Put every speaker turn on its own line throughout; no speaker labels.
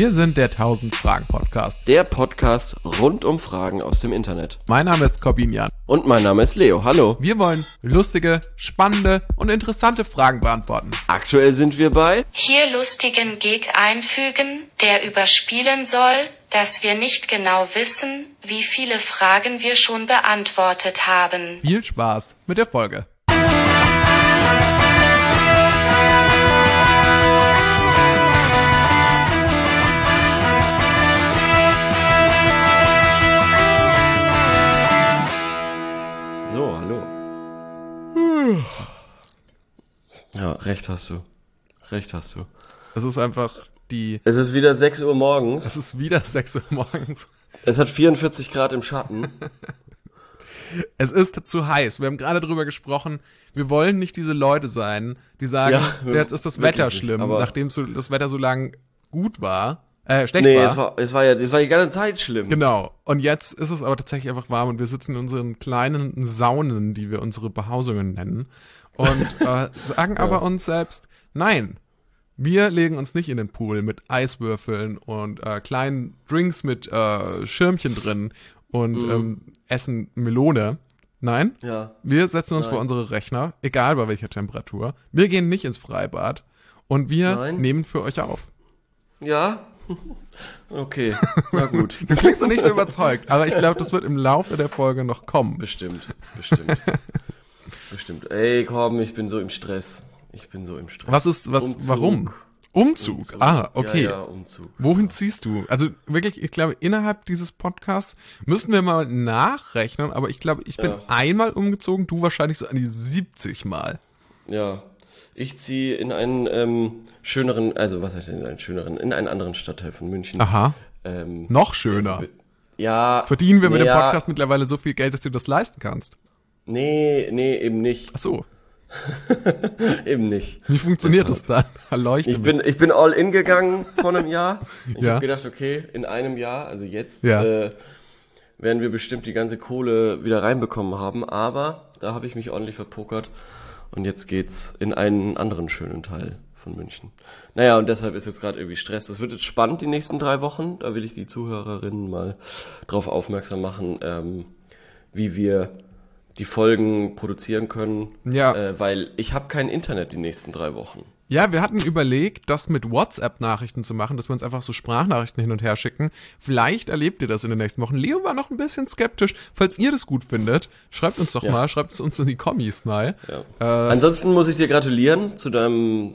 Wir sind der 1000 Fragen Podcast.
Der Podcast rund um Fragen aus dem Internet.
Mein Name ist Corbinian.
Und mein Name ist Leo. Hallo.
Wir wollen lustige, spannende und interessante Fragen beantworten.
Aktuell sind wir bei
Hier lustigen Gag einfügen, der überspielen soll, dass wir nicht genau wissen, wie viele Fragen wir schon beantwortet haben.
Viel Spaß mit der Folge.
So, hallo. Ja, recht hast du.
Es ist einfach
Es ist wieder 6 Uhr morgens.
Es ist wieder 6 Uhr morgens.
Es hat 44 Grad im Schatten.
Es ist zu heiß. Wir haben gerade drüber gesprochen. Wir wollen nicht diese Leute sein, die sagen,
Ja,
jetzt ist das
wirklich
Wetter
nicht,
schlimm,
aber-
nachdem das Wetter so lang gut war, schlecht
Nee,
war.
es war die ganze Zeit schlimm.
Genau. Und jetzt ist es aber tatsächlich einfach warm und wir sitzen in unseren kleinen Saunen, die wir unsere Behausungen nennen, und sagen aber uns selbst, nein, wir legen uns nicht in den Pool mit Eiswürfeln und kleinen Drinks mit Schirmchen drin und essen Melone. Nein,
Ja.
wir setzen uns
Nein.
vor unsere Rechner, egal bei welcher Temperatur. Wir gehen nicht ins Freibad und wir
Nein.
nehmen für euch auf.
Ja? Okay, na gut.
Du klingst doch nicht so überzeugt, aber ich glaube, das wird im Laufe der Folge noch kommen.
Bestimmt. Bestimmt. Ey, komm, ich bin so im Stress. Umzug.
Warum? Umzug. Ah, okay.
Ja, Umzug.
Wohin ziehst du? Also wirklich, ich glaube, innerhalb dieses Podcasts müssten wir mal nachrechnen, aber ich glaube, ich bin einmal umgezogen, du wahrscheinlich so an die 70 Mal.
Ja. Ich ziehe in einen schöneren, also was heißt denn in einen schöneren, in einen anderen Stadtteil von München.
Aha. Noch schöner.
Ja.
Verdienen wir mit dem
ja,
Podcast mittlerweile so viel Geld, dass du das leisten kannst?
Nee, eben nicht.
Ach so.
Eben nicht.
Wie funktioniert das dann? Erleuchte
Ich
mich.
bin all in gegangen vor einem Jahr. Ich
Ja.
habe gedacht, okay, in einem Jahr, also jetzt,
Ja.
werden wir bestimmt die ganze Kohle wieder reinbekommen haben, aber da habe ich mich ordentlich verpokert und jetzt geht's in einen anderen schönen Teil von München. Naja, und deshalb ist jetzt gerade irgendwie Stress. Das wird jetzt spannend die nächsten 3 Wochen. Da will ich die Zuhörerinnen mal drauf aufmerksam machen, wie wir die Folgen produzieren können,
Ja.
weil ich habe kein Internet die nächsten 3 Wochen.
Ja, wir hatten überlegt, das mit WhatsApp-Nachrichten zu machen, dass wir uns einfach so Sprachnachrichten hin und her schicken. Vielleicht erlebt ihr das in den nächsten Wochen. Leo war noch ein bisschen skeptisch. Falls ihr das gut findet, schreibt uns doch mal, schreibt es uns in die Kommis, nein.
Ja. Ansonsten muss ich dir gratulieren zu deinem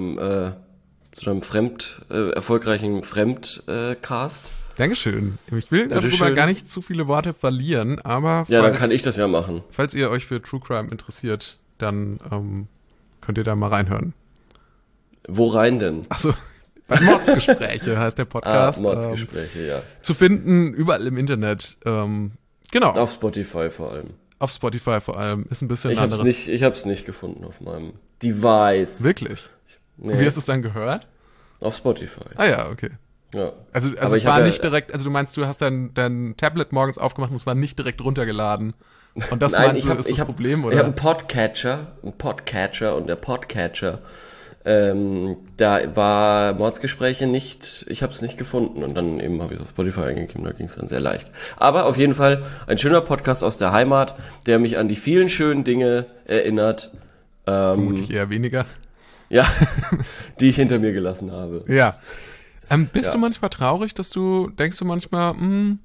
erfolgreichen Fremdcast.
Dankeschön. Ich will darüber
Bitteschön.
gar nicht zu viele Worte verlieren, aber
Ja, dann kann ich das ja machen.
falls ihr euch für True Crime interessiert, dann könnt ihr da mal reinhören.
Wo rein denn?
Achso, bei Mordsgespräche heißt der Podcast.
Mordsgespräche, ja.
Zu finden, überall im Internet. Genau,
Auf Spotify vor allem.
auf Spotify vor allem. Ist ein bisschen
Ich hab's nicht gefunden auf meinem Device.
Wirklich?
Nee,
Wie hast du es dann gehört?
auf Spotify.
Ah ja, okay.
Ja.
Also
Aber
es
ich
war
hab
nicht direkt, also du meinst, du hast dein Tablet morgens aufgemacht und es war nicht direkt runtergeladen. Und das
Nein,
meinst du, ist das Problem, oder?
Ich habe einen Podcatcher und der Podcatcher, da war Mordsgespräche nicht, ich habe es nicht gefunden und dann eben habe ich es auf Spotify eingegeben, da ging es dann sehr leicht. Aber auf jeden Fall ein schöner Podcast aus der Heimat, der mich an die vielen schönen Dinge erinnert,
Vermutlich eher weniger.
ja, die ich hinter mir gelassen habe.
Ja. Bist
Ja.
du manchmal traurig, denkst du manchmal,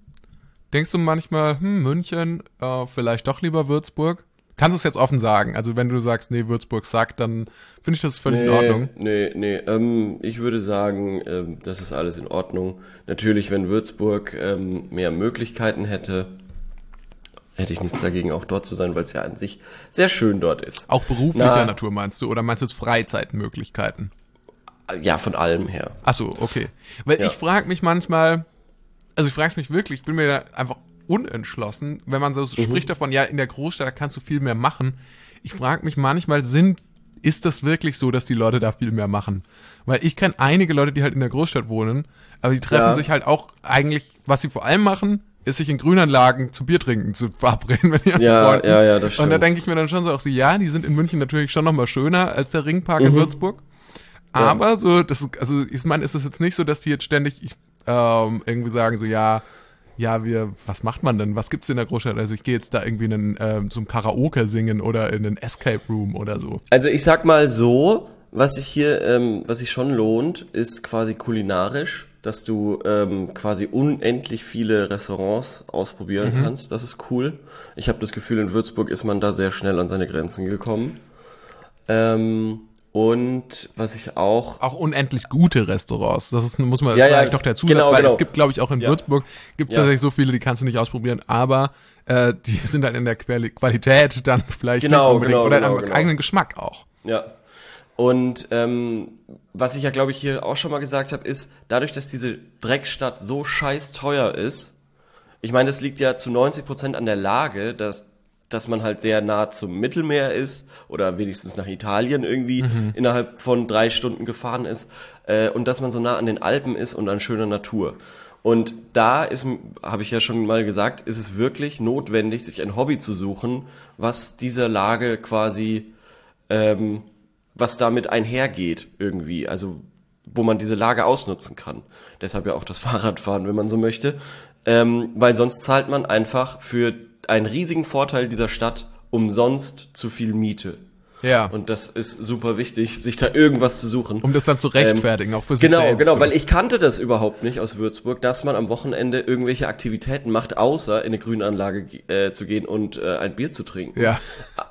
München, vielleicht doch lieber Würzburg? Kannst du es jetzt offen sagen? Also wenn du sagst, nee, Würzburg sagt, dann finde ich das völlig in Ordnung.
Nee. Ich würde sagen, das ist alles in Ordnung. Natürlich, wenn Würzburg mehr Möglichkeiten hätte ich nichts dagegen, auch dort zu sein, weil es ja an sich sehr schön dort ist.
Auch beruflicher Natur meinst du? Oder meinst du jetzt Freizeitmöglichkeiten?
Ja, von allem her.
Ach so, okay. Weil
Ja.
ich frage mich manchmal, also ich frage es mich wirklich, ich bin mir da einfach unentschlossen, wenn man so spricht davon, ja, in der Großstadt, da kannst du viel mehr machen. Ich frage mich manchmal, ist das wirklich so, dass die Leute da viel mehr machen? Weil ich kenne einige Leute, die halt in der Großstadt wohnen, aber die treffen sich halt auch eigentlich, was sie vor allem machen, ist sich in Grünanlagen zu Bier trinken zu verabreden, wenn ihr
Ja, das stimmt.
Und da denke ich mir dann schon so auch so, ja, die sind in München natürlich schon nochmal schöner als der Ringpark in Würzburg. Aber so, das ist, also ich meine, ist es jetzt nicht so, dass die jetzt ständig irgendwie sagen so, was macht man denn? Was gibt's in der Großstadt? Also ich gehe jetzt da irgendwie zum Karaoke singen oder in einen Escape Room oder so.
Also ich sag mal so, was sich schon lohnt, ist quasi kulinarisch, dass du quasi unendlich viele Restaurants ausprobieren kannst. Das ist cool. Ich habe das Gefühl, in Würzburg ist man da sehr schnell an seine Grenzen gekommen. Und was ich auch
unendlich gute Restaurants. Muss man vielleicht noch der Zusatz, weil es gibt, glaube ich, auch in Würzburg gibt's tatsächlich so viele, die kannst du nicht ausprobieren, aber die sind halt in der Qualität dann vielleicht nicht unbedingt oder am eigenen Geschmack auch.
Ja. Und was ich ja, glaube ich, hier auch schon mal gesagt habe, ist, dadurch, dass diese Dreckstadt so scheiß teuer ist, ich meine, das liegt ja zu 90% an der Lage, dass man halt sehr nah zum Mittelmeer ist oder wenigstens nach Italien irgendwie innerhalb von 3 Stunden gefahren ist und dass man so nah an den Alpen ist und an schöner Natur. Und da habe ich ja schon mal gesagt, ist es wirklich notwendig, sich ein Hobby zu suchen, was dieser Lage quasi was damit einhergeht irgendwie, also wo man diese Lage ausnutzen kann. Deshalb ja auch das Fahrradfahren, wenn man so möchte, weil sonst zahlt man einfach für einen riesigen Vorteil dieser Stadt umsonst zu viel Miete.
Ja.
Und das ist super wichtig, sich da irgendwas zu suchen.
Um das dann zu rechtfertigen, auch für sich selbst.
Genau, weil ich kannte das überhaupt nicht aus Würzburg, dass man am Wochenende irgendwelche Aktivitäten macht, außer in eine Grünanlage zu gehen und ein Bier zu trinken.
Ja.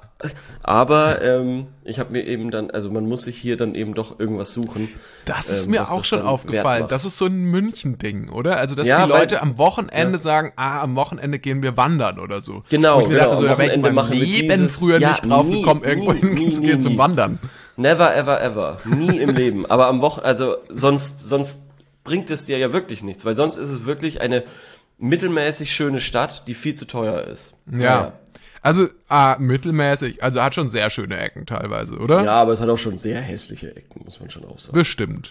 Aber ich habe mir eben dann, also man muss sich hier dann eben doch irgendwas suchen.
Das ist mir auch schon aufgefallen. Das ist so ein München-Ding, oder? Also, dass die Leute am Wochenende sagen, am Wochenende gehen wir wandern oder so.
Genau,
dachte, so, da wäre ich mein Leben früher nicht drauf gekommen, irgendwo hinzugehen zum Wandern.
Never, ever, ever. Nie im Leben. Aber am Wochenende, also sonst bringt es dir ja wirklich nichts, weil sonst ist es wirklich eine mittelmäßig schöne Stadt, die viel zu teuer ist.
Ja. Also mittelmäßig, also hat schon sehr schöne Ecken teilweise, oder?
Ja, aber es hat auch schon sehr hässliche Ecken, muss man schon auch sagen.
Bestimmt.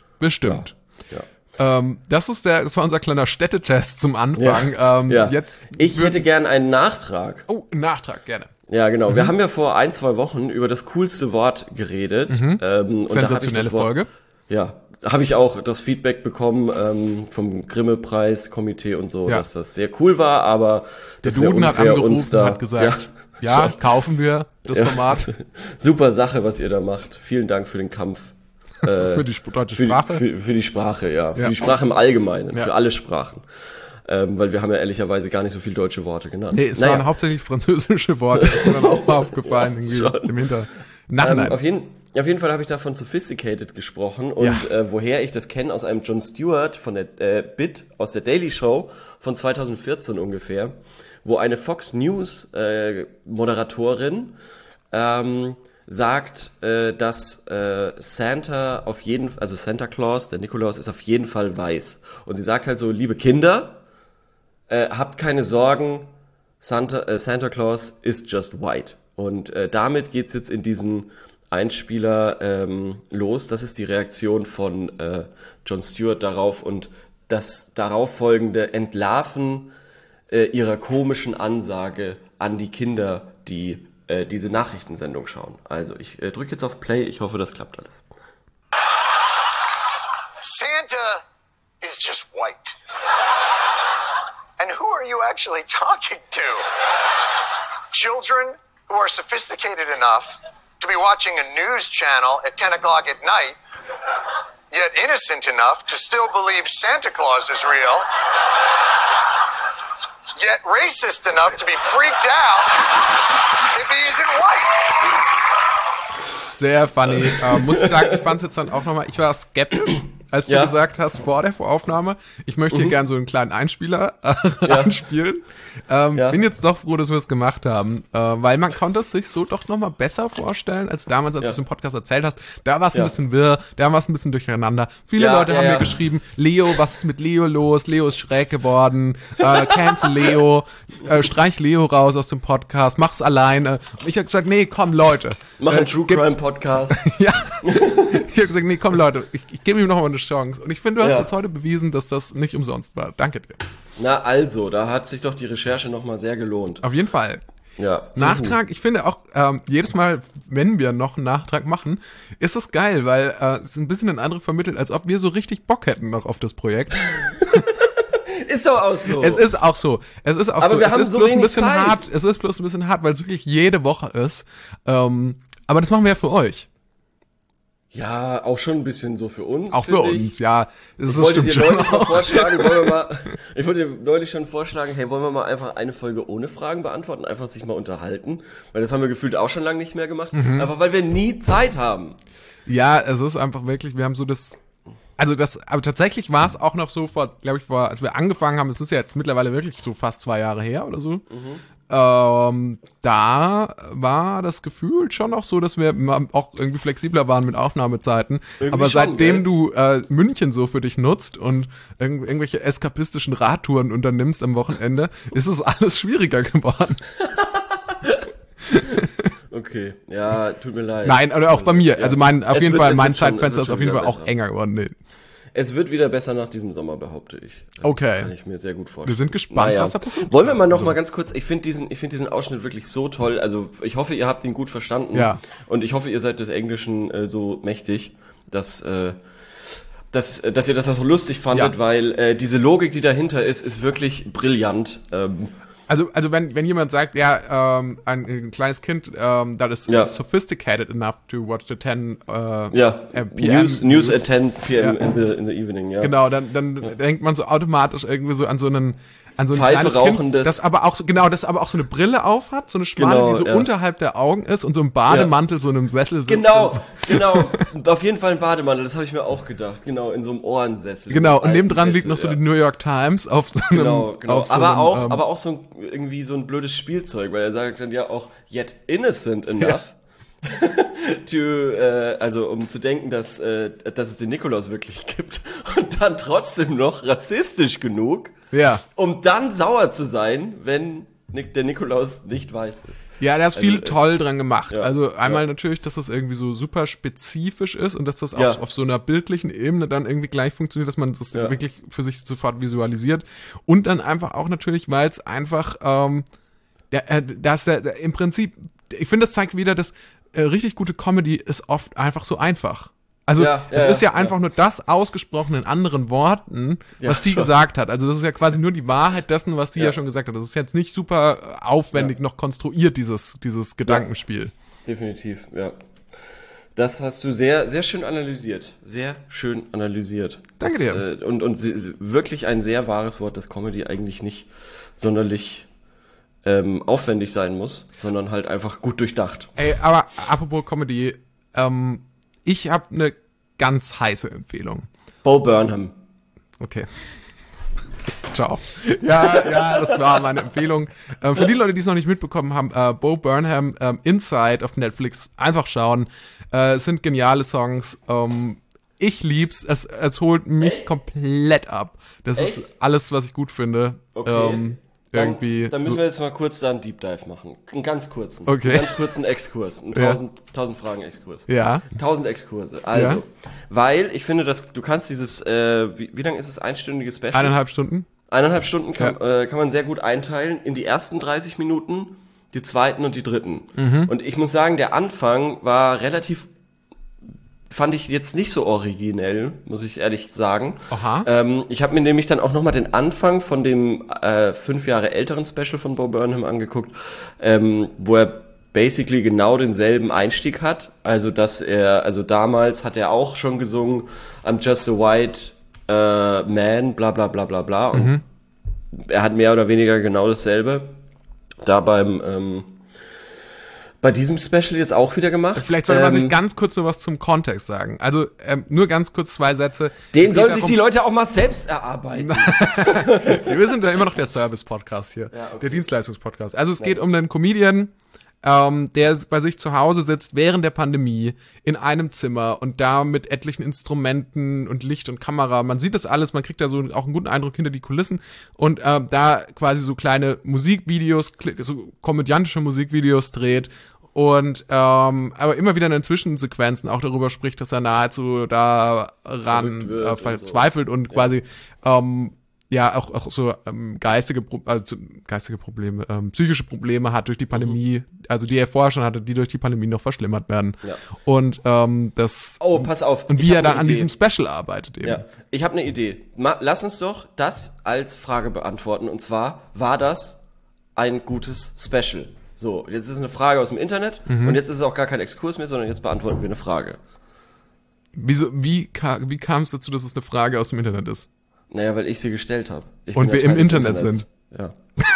Ja.
Das war unser kleiner Städtetest zum Anfang.
Jetzt ich hätte gern einen Nachtrag.
Oh, einen Nachtrag, gerne.
Ja, genau. Wir haben ja vor 1-2 Wochen über das coolste Wort geredet.
Sensationelle Folge.
Ja, habe ich auch das Feedback bekommen vom Grimme-Preis-Komitee und so, dass das sehr cool war, aber
der Duden hat angerufen und hat gesagt, kaufen wir das Format.
Super Sache, was ihr da macht. Vielen Dank für den Kampf.
Für die deutsche Sprache?
Für die Sprache, ja. Für die Sprache im Allgemeinen, für alle Sprachen. Weil wir haben ja ehrlicherweise gar nicht so viele deutsche Worte genannt.
Nee, es waren hauptsächlich französische Worte, das ist mir dann auch mal aufgefallen, irgendwie im Nachhinein.
Auf jeden Fall habe ich da von Sophisticated gesprochen und woher ich das kenne, aus einem Jon Stewart von der Bit aus der Daily Show von 2014 ungefähr, wo eine Fox News Moderatorin sagt, dass Santa Claus, der Nikolaus, ist auf jeden Fall weiß. Und sie sagt halt so, liebe Kinder, habt keine Sorgen, Santa Claus is just white. Und damit geht's jetzt in diesen Einspieler los. Das ist die Reaktion von Jon Stewart darauf und das darauf folgende Entlarven ihrer komischen Ansage an die Kinder, die diese Nachrichtensendung schauen. Also ich drücke jetzt auf Play, ich hoffe, das klappt alles.
Santa is just white. And who are you actually talking to? Children who are sophisticated enough to be watching a news channel at 10 o'clock at night, yet innocent enough to still believe Santa Claus is real, yet racist enough to be freaked out if he isn't white.
Sehr funny. Muss ich sagen, ich fand es jetzt dann auch nochmal, ich war skeptisch, als du gesagt hast, vor der Voraufnahme, ich möchte hier gerne so einen kleinen Einspieler anspielen. Bin jetzt doch froh, dass wir es gemacht haben, weil man konnte es sich so doch nochmal besser vorstellen, als damals, als du es im Podcast erzählt hast. Da war es ein bisschen wirr, da war es ein bisschen durcheinander. Viele Leute haben mir geschrieben, Leo, was ist mit Leo los? Leo ist schräg geworden, cancel Leo, streich Leo raus aus dem Podcast, mach's alleine. Und ich habe gesagt, nee, komm Leute.
Mach einen True Crime Podcast.
Ja, ich habe gesagt, nee, komm Leute, ich gebe ihm noch mal eine Chance. Und ich finde, du hast jetzt heute bewiesen, dass das nicht umsonst war. Danke dir.
Na also, da hat sich doch die Recherche nochmal sehr gelohnt.
Auf jeden Fall.
Ja.
Nachtrag, ich finde auch, jedes Mal, wenn wir noch einen Nachtrag machen, ist das geil, weil es ist ein bisschen ein Eindruck vermittelt, als ob wir so richtig Bock hätten noch auf das Projekt.
Ist doch auch so.
Es ist auch so. Es ist auch
Aber
so.
wir
Es
haben
ist
so
bloß ein
wenig
bisschen
Zeit.
hart. Es ist bloß ein bisschen hart, weil es wirklich jede Woche ist. Aber das machen wir ja für euch.
Ja, auch schon ein bisschen so für uns.
Auch für
find ich.
uns, ja. Das
Ich wollte
stimmt
dir
schon
neulich mal
auch.
vorschlagen, ich wollte dir neulich schon vorschlagen, hey, wollen wir mal einfach eine Folge ohne Fragen beantworten, einfach sich mal unterhalten, weil das haben wir gefühlt auch schon lange nicht mehr gemacht, einfach weil wir nie Zeit haben.
Ja, es ist einfach wirklich, wir haben so aber tatsächlich war es auch noch so als wir angefangen haben, es ist ja jetzt mittlerweile wirklich so fast 2 Jahre her oder so, da war das Gefühl schon auch so, dass wir auch irgendwie flexibler waren mit Aufnahmezeiten.
Irgendwie
Aber
schon,
seitdem
gell?
du München so für dich nutzt und irgendwelche eskapistischen Radtouren unternimmst am Wochenende, ist es alles schwieriger geworden.
Okay, ja, tut mir leid.
Nein, oder auch bei mir.
Ja.
Also auf
Es
jeden
wird-
Fall,
es
mein
wird schon-
Zeitfenster
es
ist
wird
auf jeden
schon
Fall
wieder
auch
besser.
enger geworden. Nee.
Es wird wieder besser nach diesem Sommer, behaupte ich.
Okay.
Kann ich mir sehr gut vorstellen.
Wir sind gespannt,
Naja.
was da passiert.
Wollen wir mal noch mal ganz kurz, ich finde diesen Ausschnitt wirklich so toll. Also ich hoffe, ihr habt ihn gut verstanden.
Ja.
Und ich hoffe, ihr seid des Englischen so mächtig, dass ihr das so lustig fandet,
Ja.
weil diese Logik, die dahinter ist wirklich brillant.
Also wenn jemand sagt, ja, ein kleines Kind, that is
Ja.
sophisticated enough to watch the 10
Ja,
PM
News at 10 p.m.
Ja.
in the evening, ja.
Genau, dann denkt man so automatisch irgendwie so an so ein
Pfeife
kleines
rauchendes.
Kind, das aber auch so eine Brille auf hat, so eine schmale,
Genau,
die so
ja.
unterhalb der Augen ist und so im Bademantel so in einem Sessel sitzt.
Genau,
und-
genau. Auf jeden Fall ein Bademantel, das habe ich mir auch gedacht. Genau, in so einem Ohrensessel.
Genau,
So einem
und nebendran
alten
liegt noch so
Sessel,
die New York Times auf so einem,
Genau.
auf so
aber
einem,
auch so irgendwie so ein blödes Spielzeug, weil er sagt dann ja auch yet innocent enough also um zu denken, dass es den Nikolaus wirklich gibt und dann trotzdem noch rassistisch genug,
ja.
um dann sauer zu sein, wenn der Nikolaus nicht weiß ist.
Ja, da ist viel toll dran gemacht.
ja,
Also einmal natürlich, dass das irgendwie so super spezifisch ist und dass das auch
Ja.
auf so einer bildlichen Ebene dann irgendwie gleich funktioniert, dass man das
Ja.
wirklich für sich sofort visualisiert. Und dann einfach auch natürlich, weil es einfach, im Prinzip, ich finde, das zeigt wieder, dass richtig gute Comedy ist oft einfach so einfach. Also es ist ja einfach nur das ausgesprochen in anderen Worten,
Ja,
was sie
schon.
gesagt hat. Also das ist ja quasi nur die Wahrheit dessen, was sie ja
Ja.
schon gesagt hat. Das ist jetzt nicht super aufwendig noch konstruiert, dieses Gedankenspiel.
Definitiv, ja. Das hast du sehr, sehr schön analysiert. Sehr schön analysiert.
Danke dir.
Und wirklich ein sehr wahres Wort, dass Comedy eigentlich nicht sonderlich aufwendig sein muss, sondern halt einfach gut durchdacht.
Ey, aber apropos Comedy, ich habe eine ganz heiße Empfehlung.
Bo Burnham.
Okay. Ciao. Ja, das war meine Empfehlung. Für die Leute, die es noch nicht mitbekommen haben, Bo Burnham, Inside auf Netflix, einfach schauen. Es sind geniale Songs. Ich lieb's. Es holt mich komplett ab. Das
Echt?
ist alles, was ich gut finde.
Okay.
Irgendwie.
Dann müssen wir jetzt mal kurz da einen Deep Dive machen. Einen ganz kurzen.
Okay.
Einen ganz kurzen Exkurs. Einen
Ja.
1000 Fragen Exkurs.
Ja.
1000 Exkurse. Also,
Ja.
weil ich finde, dass du kannst dieses, wie lang ist es, einstündiges Special?
1,5 Stunden.
1,5 Stunden kann man sehr gut einteilen in die ersten 30 Minuten, die zweiten und die dritten. Und ich muss sagen, der Anfang war fand ich jetzt nicht so originell, muss ich ehrlich sagen.
Aha.
Ich habe mir nämlich dann auch nochmal den Anfang von dem 5 Jahre älteren Special von Bo Burnham angeguckt, wo er basically genau denselben Einstieg hat. Also damals hat er auch schon gesungen, I'm just a white man, bla bla bla bla bla. Und er hat mehr oder weniger genau dasselbe da bei diesem Special jetzt auch wieder gemacht.
Vielleicht sollte man sich ganz kurz so was zum Kontext sagen. Also nur ganz kurz 2 Sätze.
Den
Es
sollen
geht
sich die Leute auch mal selbst erarbeiten.
Wir sind ja immer noch der Service-Podcast hier, der Dienstleistungs-Podcast. Also es geht um einen Comedian, der bei sich zu Hause sitzt während der Pandemie in einem Zimmer und da mit etlichen Instrumenten und Licht und Kamera. Man sieht das alles, man kriegt da so auch einen guten Eindruck hinter die Kulissen und da quasi so kleine Musikvideos, so komödiantische Musikvideos dreht. Und aber immer wieder in den Zwischensequenzen auch darüber spricht, dass er nahezu daran
Verrückt wird und
verzweifelt und quasi ja auch so geistige Probleme, psychische Probleme hat durch die Pandemie, also die er vorher schon hatte, die durch die Pandemie noch verschlimmert werden. Ja. Und das.
Oh, pass auf.
Und wie er dann an diesem Special arbeitet eben.
Ja, ich habe eine Idee. Lass uns doch das als Frage beantworten. Und zwar, war das ein gutes Special? So, jetzt ist eine Frage aus dem Internet und jetzt ist es auch gar kein Exkurs mehr, sondern jetzt beantworten wir eine Frage.
Wie kam es dazu, dass es eine Frage aus dem Internet ist?
Naja, weil ich sie gestellt habe.
Und wir im Internet sind.
Ja.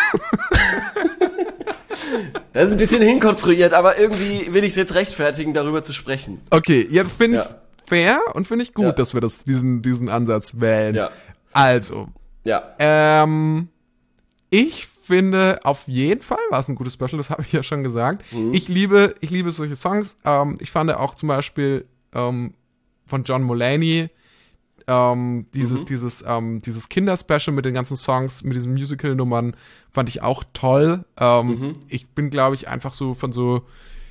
Das ist ein bisschen hinkonstruiert, aber irgendwie will ich es jetzt rechtfertigen, darüber zu sprechen.
Okay, jetzt finde ich fair und finde ich gut, dass wir diesen Ansatz wählen. Ja. Also.
Ja.
Ich finde, auf jeden Fall war es ein gutes Special, das habe ich ja schon gesagt. Ich liebe solche Songs. Ich fand auch zum Beispiel von John Mulaney dieses Kinderspecial mit den ganzen Songs, mit diesen Musical-Nummern, fand ich auch toll. Ich bin, glaube ich, einfach so von so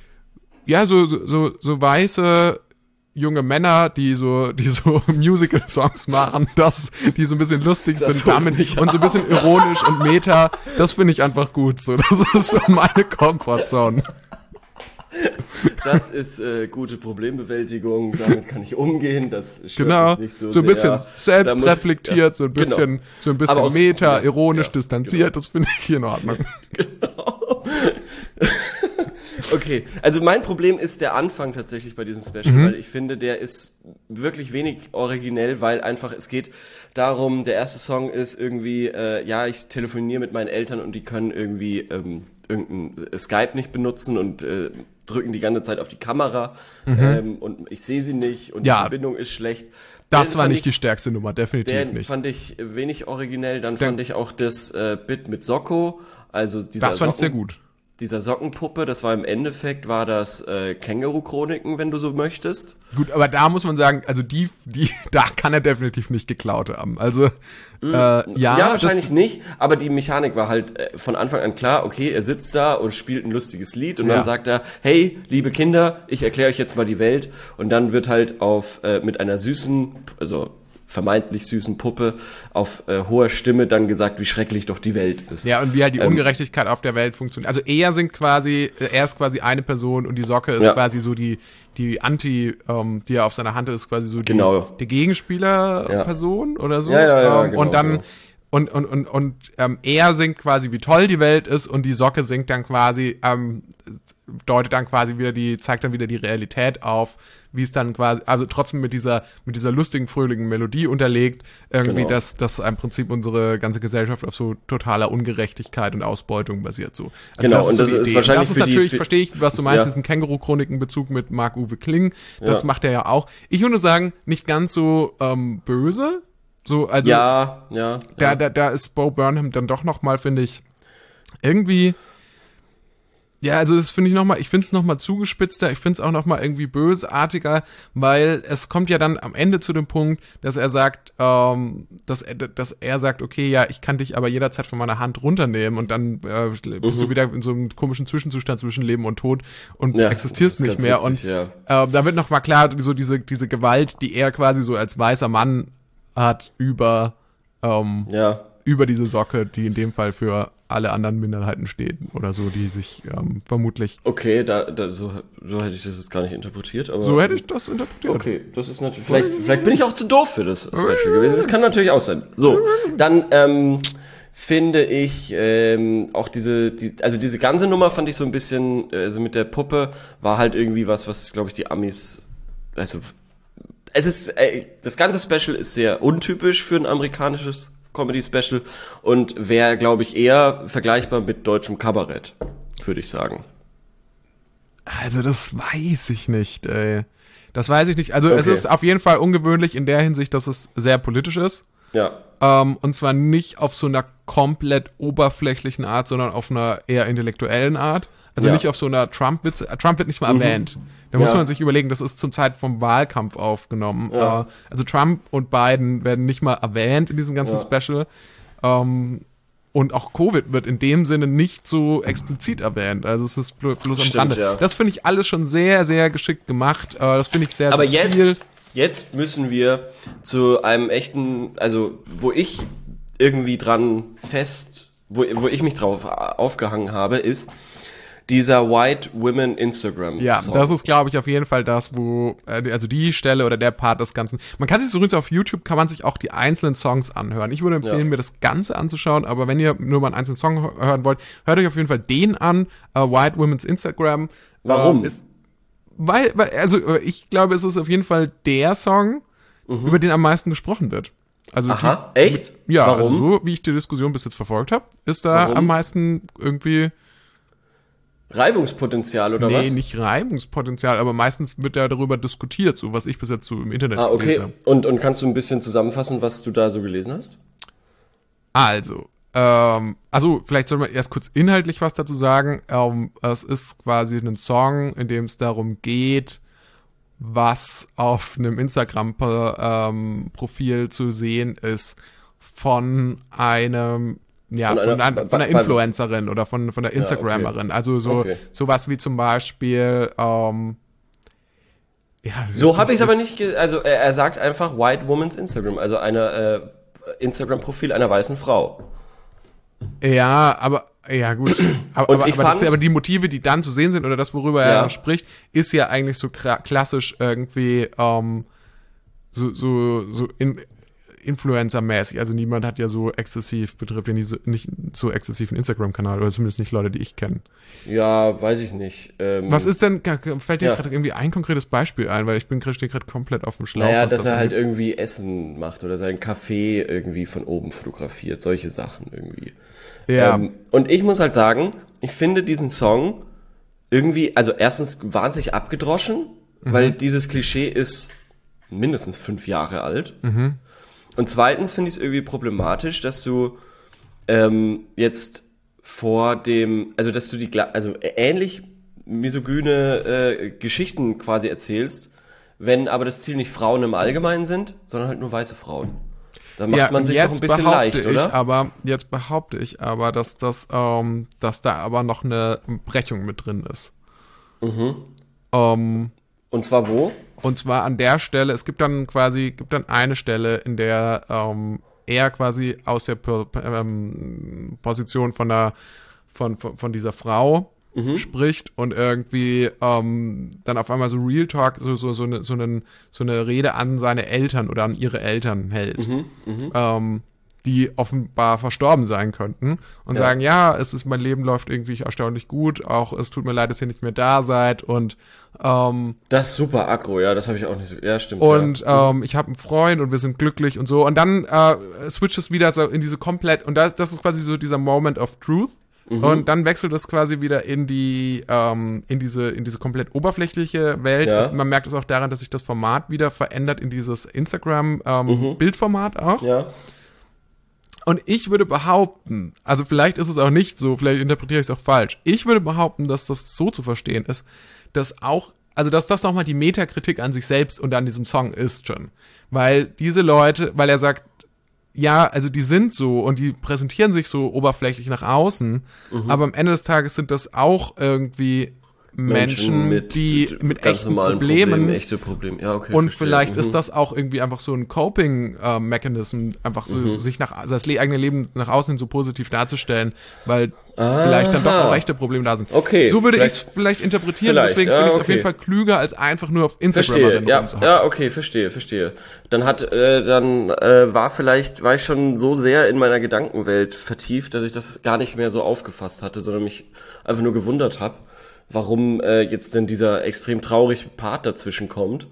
weiße junge Männer, die so Musical-Songs machen, die so ein bisschen lustig sind damit und so ein bisschen ironisch und meta, das finde ich einfach gut. So, das ist so meine Comfortzone.
Das ist gute Problembewältigung, damit kann ich umgehen, das stört mich nicht so
ein bisschen selbstreflektiert, so ein bisschen meta, ironisch, distanziert, das finde ich hier in Ordnung.
Genau. Okay, also mein Problem ist der Anfang tatsächlich bei diesem Special, weil ich finde, der ist wirklich wenig originell, weil einfach es geht darum, der erste Song ist irgendwie, ich telefoniere mit meinen Eltern und die können irgendwie irgendein Skype nicht benutzen und drücken die ganze Zeit auf die Kamera und ich sehe sie nicht und die Verbindung ist schlecht.
Das war nicht die stärkste Nummer, definitiv nicht.
Den fand ich wenig originell, dann fand ich auch das Bit mit Socko, also dieser
das fand ich sehr gut.
Dieser Sockenpuppe, das war im Endeffekt, war das Känguru-Chroniken, wenn du so möchtest.
Gut, aber da muss man sagen, also da kann er definitiv nicht geklaut haben. Also,
ja, wahrscheinlich nicht, aber die Mechanik war halt von Anfang an klar, okay, er sitzt da und spielt ein lustiges Lied und dann sagt er, hey, liebe Kinder, ich erkläre euch jetzt mal die Welt und dann wird halt mit einer süßen, also vermeintlich süßen Puppe auf hoher Stimme dann gesagt, wie schrecklich doch die Welt ist.
Ja, und wie halt die Ungerechtigkeit auf der Welt funktioniert. Also er ist quasi eine Person und die Socke ist quasi so die Anti, die er auf seiner Hand ist, quasi so die Gegenspieler-Person oder so.
Ja, genau,
und dann und er singt quasi, wie toll die Welt ist und die Socke singt dann quasi, deutet dann quasi zeigt dann wieder die Realität auf, wie es dann quasi, also trotzdem mit dieser lustigen, fröhlichen Melodie unterlegt, irgendwie, dass im Prinzip unsere ganze Gesellschaft auf so totaler Ungerechtigkeit und Ausbeutung basiert, so. Also
genau, das ist wahrscheinlich
das ist natürlich, verstehe ich, was du meinst, diesen Känguru-Chroniken-Bezug mit Marc-Uwe Kling, das macht er ja auch. Ich würde sagen, nicht ganz so böse, so, also da ist Bo Burnham dann doch noch mal, finde ich, irgendwie. Ja, also das finde ich finde es nochmal zugespitzter, ich finde es auch nochmal irgendwie bösartiger, weil es kommt ja dann am Ende zu dem Punkt, dass er sagt, dass er sagt, okay, ja, ich kann dich aber jederzeit von meiner Hand runternehmen und dann bist du wieder in so einem komischen Zwischenzustand zwischen Leben und Tod und existierst nicht mehr. Witzig, und da wird nochmal klar, so diese Gewalt, die er quasi so als weißer Mann hat über diese Socke, die in dem Fall für alle anderen Minderheiten steht oder so, die sich vermutlich...
Okay, so hätte ich das jetzt gar nicht interpretiert, aber...
So hätte ich das interpretiert.
Okay, das ist natürlich... Vielleicht bin ich auch zu doof für das Special gewesen. Das kann natürlich auch sein. So, dann finde ich auch diese ganze Nummer fand ich so ein bisschen, also mit der Puppe war halt irgendwie was glaube ich die Amis... Also, es ist... das ganze Special ist sehr untypisch für ein amerikanisches Comedy-Special und wäre, glaube ich, eher vergleichbar mit deutschem Kabarett, würde ich sagen.
Also das weiß ich nicht, ey. Das weiß ich nicht. Also es ist auf jeden Fall ungewöhnlich in der Hinsicht, dass es sehr politisch ist.
Ja.
Und zwar nicht auf so einer komplett oberflächlichen Art, sondern auf einer eher intellektuellen Art. Also nicht auf so einer Trump-Witz. Trump wird nicht mal erwähnt. Da muss man sich überlegen, das ist zum Zeit vom Wahlkampf aufgenommen. Ja. Also Trump und Biden werden nicht mal erwähnt in diesem ganzen Special. Und auch Covid wird in dem Sinne nicht so explizit erwähnt. Also es ist bloß am Rande. Ja. Das finde ich alles schon sehr, sehr geschickt gemacht. Das finde ich sehr,
aber
sehr viel.
Jetzt müssen wir zu einem echten, also wo ich irgendwie dran fest, wo ich mich drauf aufgehangen habe, ist dieser White Women Instagram
Ja,
Song.
das ist, glaube ich, auf jeden Fall das, wo, also die Stelle oder der Part des Ganzen. Man kann sich übrigens auf YouTube, kann man sich auch die einzelnen Songs anhören. Ich würde empfehlen, mir das Ganze anzuschauen, aber wenn ihr nur mal einen einzelnen Song hören wollt, hört euch auf jeden Fall den an, White Women's Instagram.
Warum?
Weil, ich glaube, es ist auf jeden Fall der Song, über den am meisten gesprochen wird. Also
Aha, echt?
Ja,
Warum?
also so wie ich die Diskussion bis jetzt verfolgt habe, ist da am meisten irgendwie
Reibungspotenzial oder was?
Nee, nicht Reibungspotenzial, aber meistens wird ja darüber diskutiert, so was ich bis jetzt so im Internet
Okay.
gelesen habe.
Und kannst du ein bisschen zusammenfassen, was du da so gelesen hast?
Also vielleicht soll man erst kurz inhaltlich was dazu sagen. Es ist quasi ein Song, in dem es darum geht, was auf einem Instagram-Profil zu sehen ist von einem von einer Influencerin oder von der Instagrammerin. Also sowas wie zum Beispiel
so habe ich es aber nicht, also er sagt einfach White Woman's Instagram, also eine Instagram-Profil einer weißen Frau.
Ja, gut. Aber die Motive, die dann zu sehen sind oder das, worüber er spricht, ist ja eigentlich so klassisch irgendwie Influencer-mäßig. Also niemand hat ja so exzessiv, betrifft ja nicht so exzessiv einen Instagram-Kanal oder zumindest nicht Leute, die ich kenne.
Ja, weiß ich nicht.
Was ist denn, fällt dir gerade irgendwie ein konkretes Beispiel ein, weil ich stehe gerade komplett auf dem Schlauch.
Naja, dass er halt irgendwie Essen macht oder seinen Kaffee irgendwie von oben fotografiert, solche Sachen irgendwie.
Ja.
Und ich muss halt sagen, ich finde diesen Song irgendwie, also erstens wahnsinnig abgedroschen, weil dieses Klischee ist mindestens 5 Jahre alt. Und zweitens finde ich es irgendwie problematisch, dass du jetzt vor dem, also dass du ähnlich misogyne Geschichten quasi erzählst, wenn aber das Ziel nicht Frauen im Allgemeinen sind, sondern halt nur weiße Frauen. Da macht man sich doch ein bisschen leicht, oder?
Jetzt behaupte ich aber, dass dass da aber noch eine Brechung mit drin ist.
Und zwar wo?
Und zwar an der Stelle, es gibt dann eine Stelle, in der er quasi aus der Position von dieser Frau spricht und irgendwie dann auf einmal so Real Talk, so eine Rede an seine Eltern oder an ihre Eltern hält. Die offenbar verstorben sein könnten und sagen, mein Leben läuft irgendwie erstaunlich gut, auch es tut mir leid, dass ihr nicht mehr da seid und
das ist super aggro, ja, das habe ich auch nicht so, ja, stimmt.
Und ich habe einen Freund und wir sind glücklich und so und dann switcht es wieder so in diese komplett, und das ist quasi so dieser Moment of Truth. Und dann wechselt es quasi wieder in diese komplett oberflächliche Welt.
Ja.
Man merkt es auch daran, dass sich das Format wieder verändert in dieses Instagram-Bildformat auch.
Ja.
Und ich würde behaupten, also vielleicht ist es auch nicht so, vielleicht interpretiere ich es auch falsch. Ich würde behaupten, dass das so zu verstehen ist, dass das nochmal die Metakritik an sich selbst und an diesem Song ist schon. Weil diese Leute, weil er sagt, ja, also die sind so und die präsentieren sich so oberflächlich nach außen, aber am Ende des Tages sind das auch irgendwie Menschen die mit
ganz
echten
normalen
Problemen,
echte Probleme. Ja, okay,
und
verstehe.
vielleicht ist das auch irgendwie einfach so ein Coping-Mechanism, einfach so sich das eigene Leben nach außen so positiv darzustellen, weil vielleicht dann doch auch echte Probleme da sind.
Okay.
So würde ich es vielleicht interpretieren, deswegen finde ich es auf jeden Fall klüger, als einfach nur auf Instagram
Verstehe, ja, okay, verstehe. Dann war ich schon so sehr in meiner Gedankenwelt vertieft, dass ich das gar nicht mehr so aufgefasst hatte, sondern mich einfach nur gewundert habe, warum jetzt denn dieser extrem traurige Part dazwischen kommt.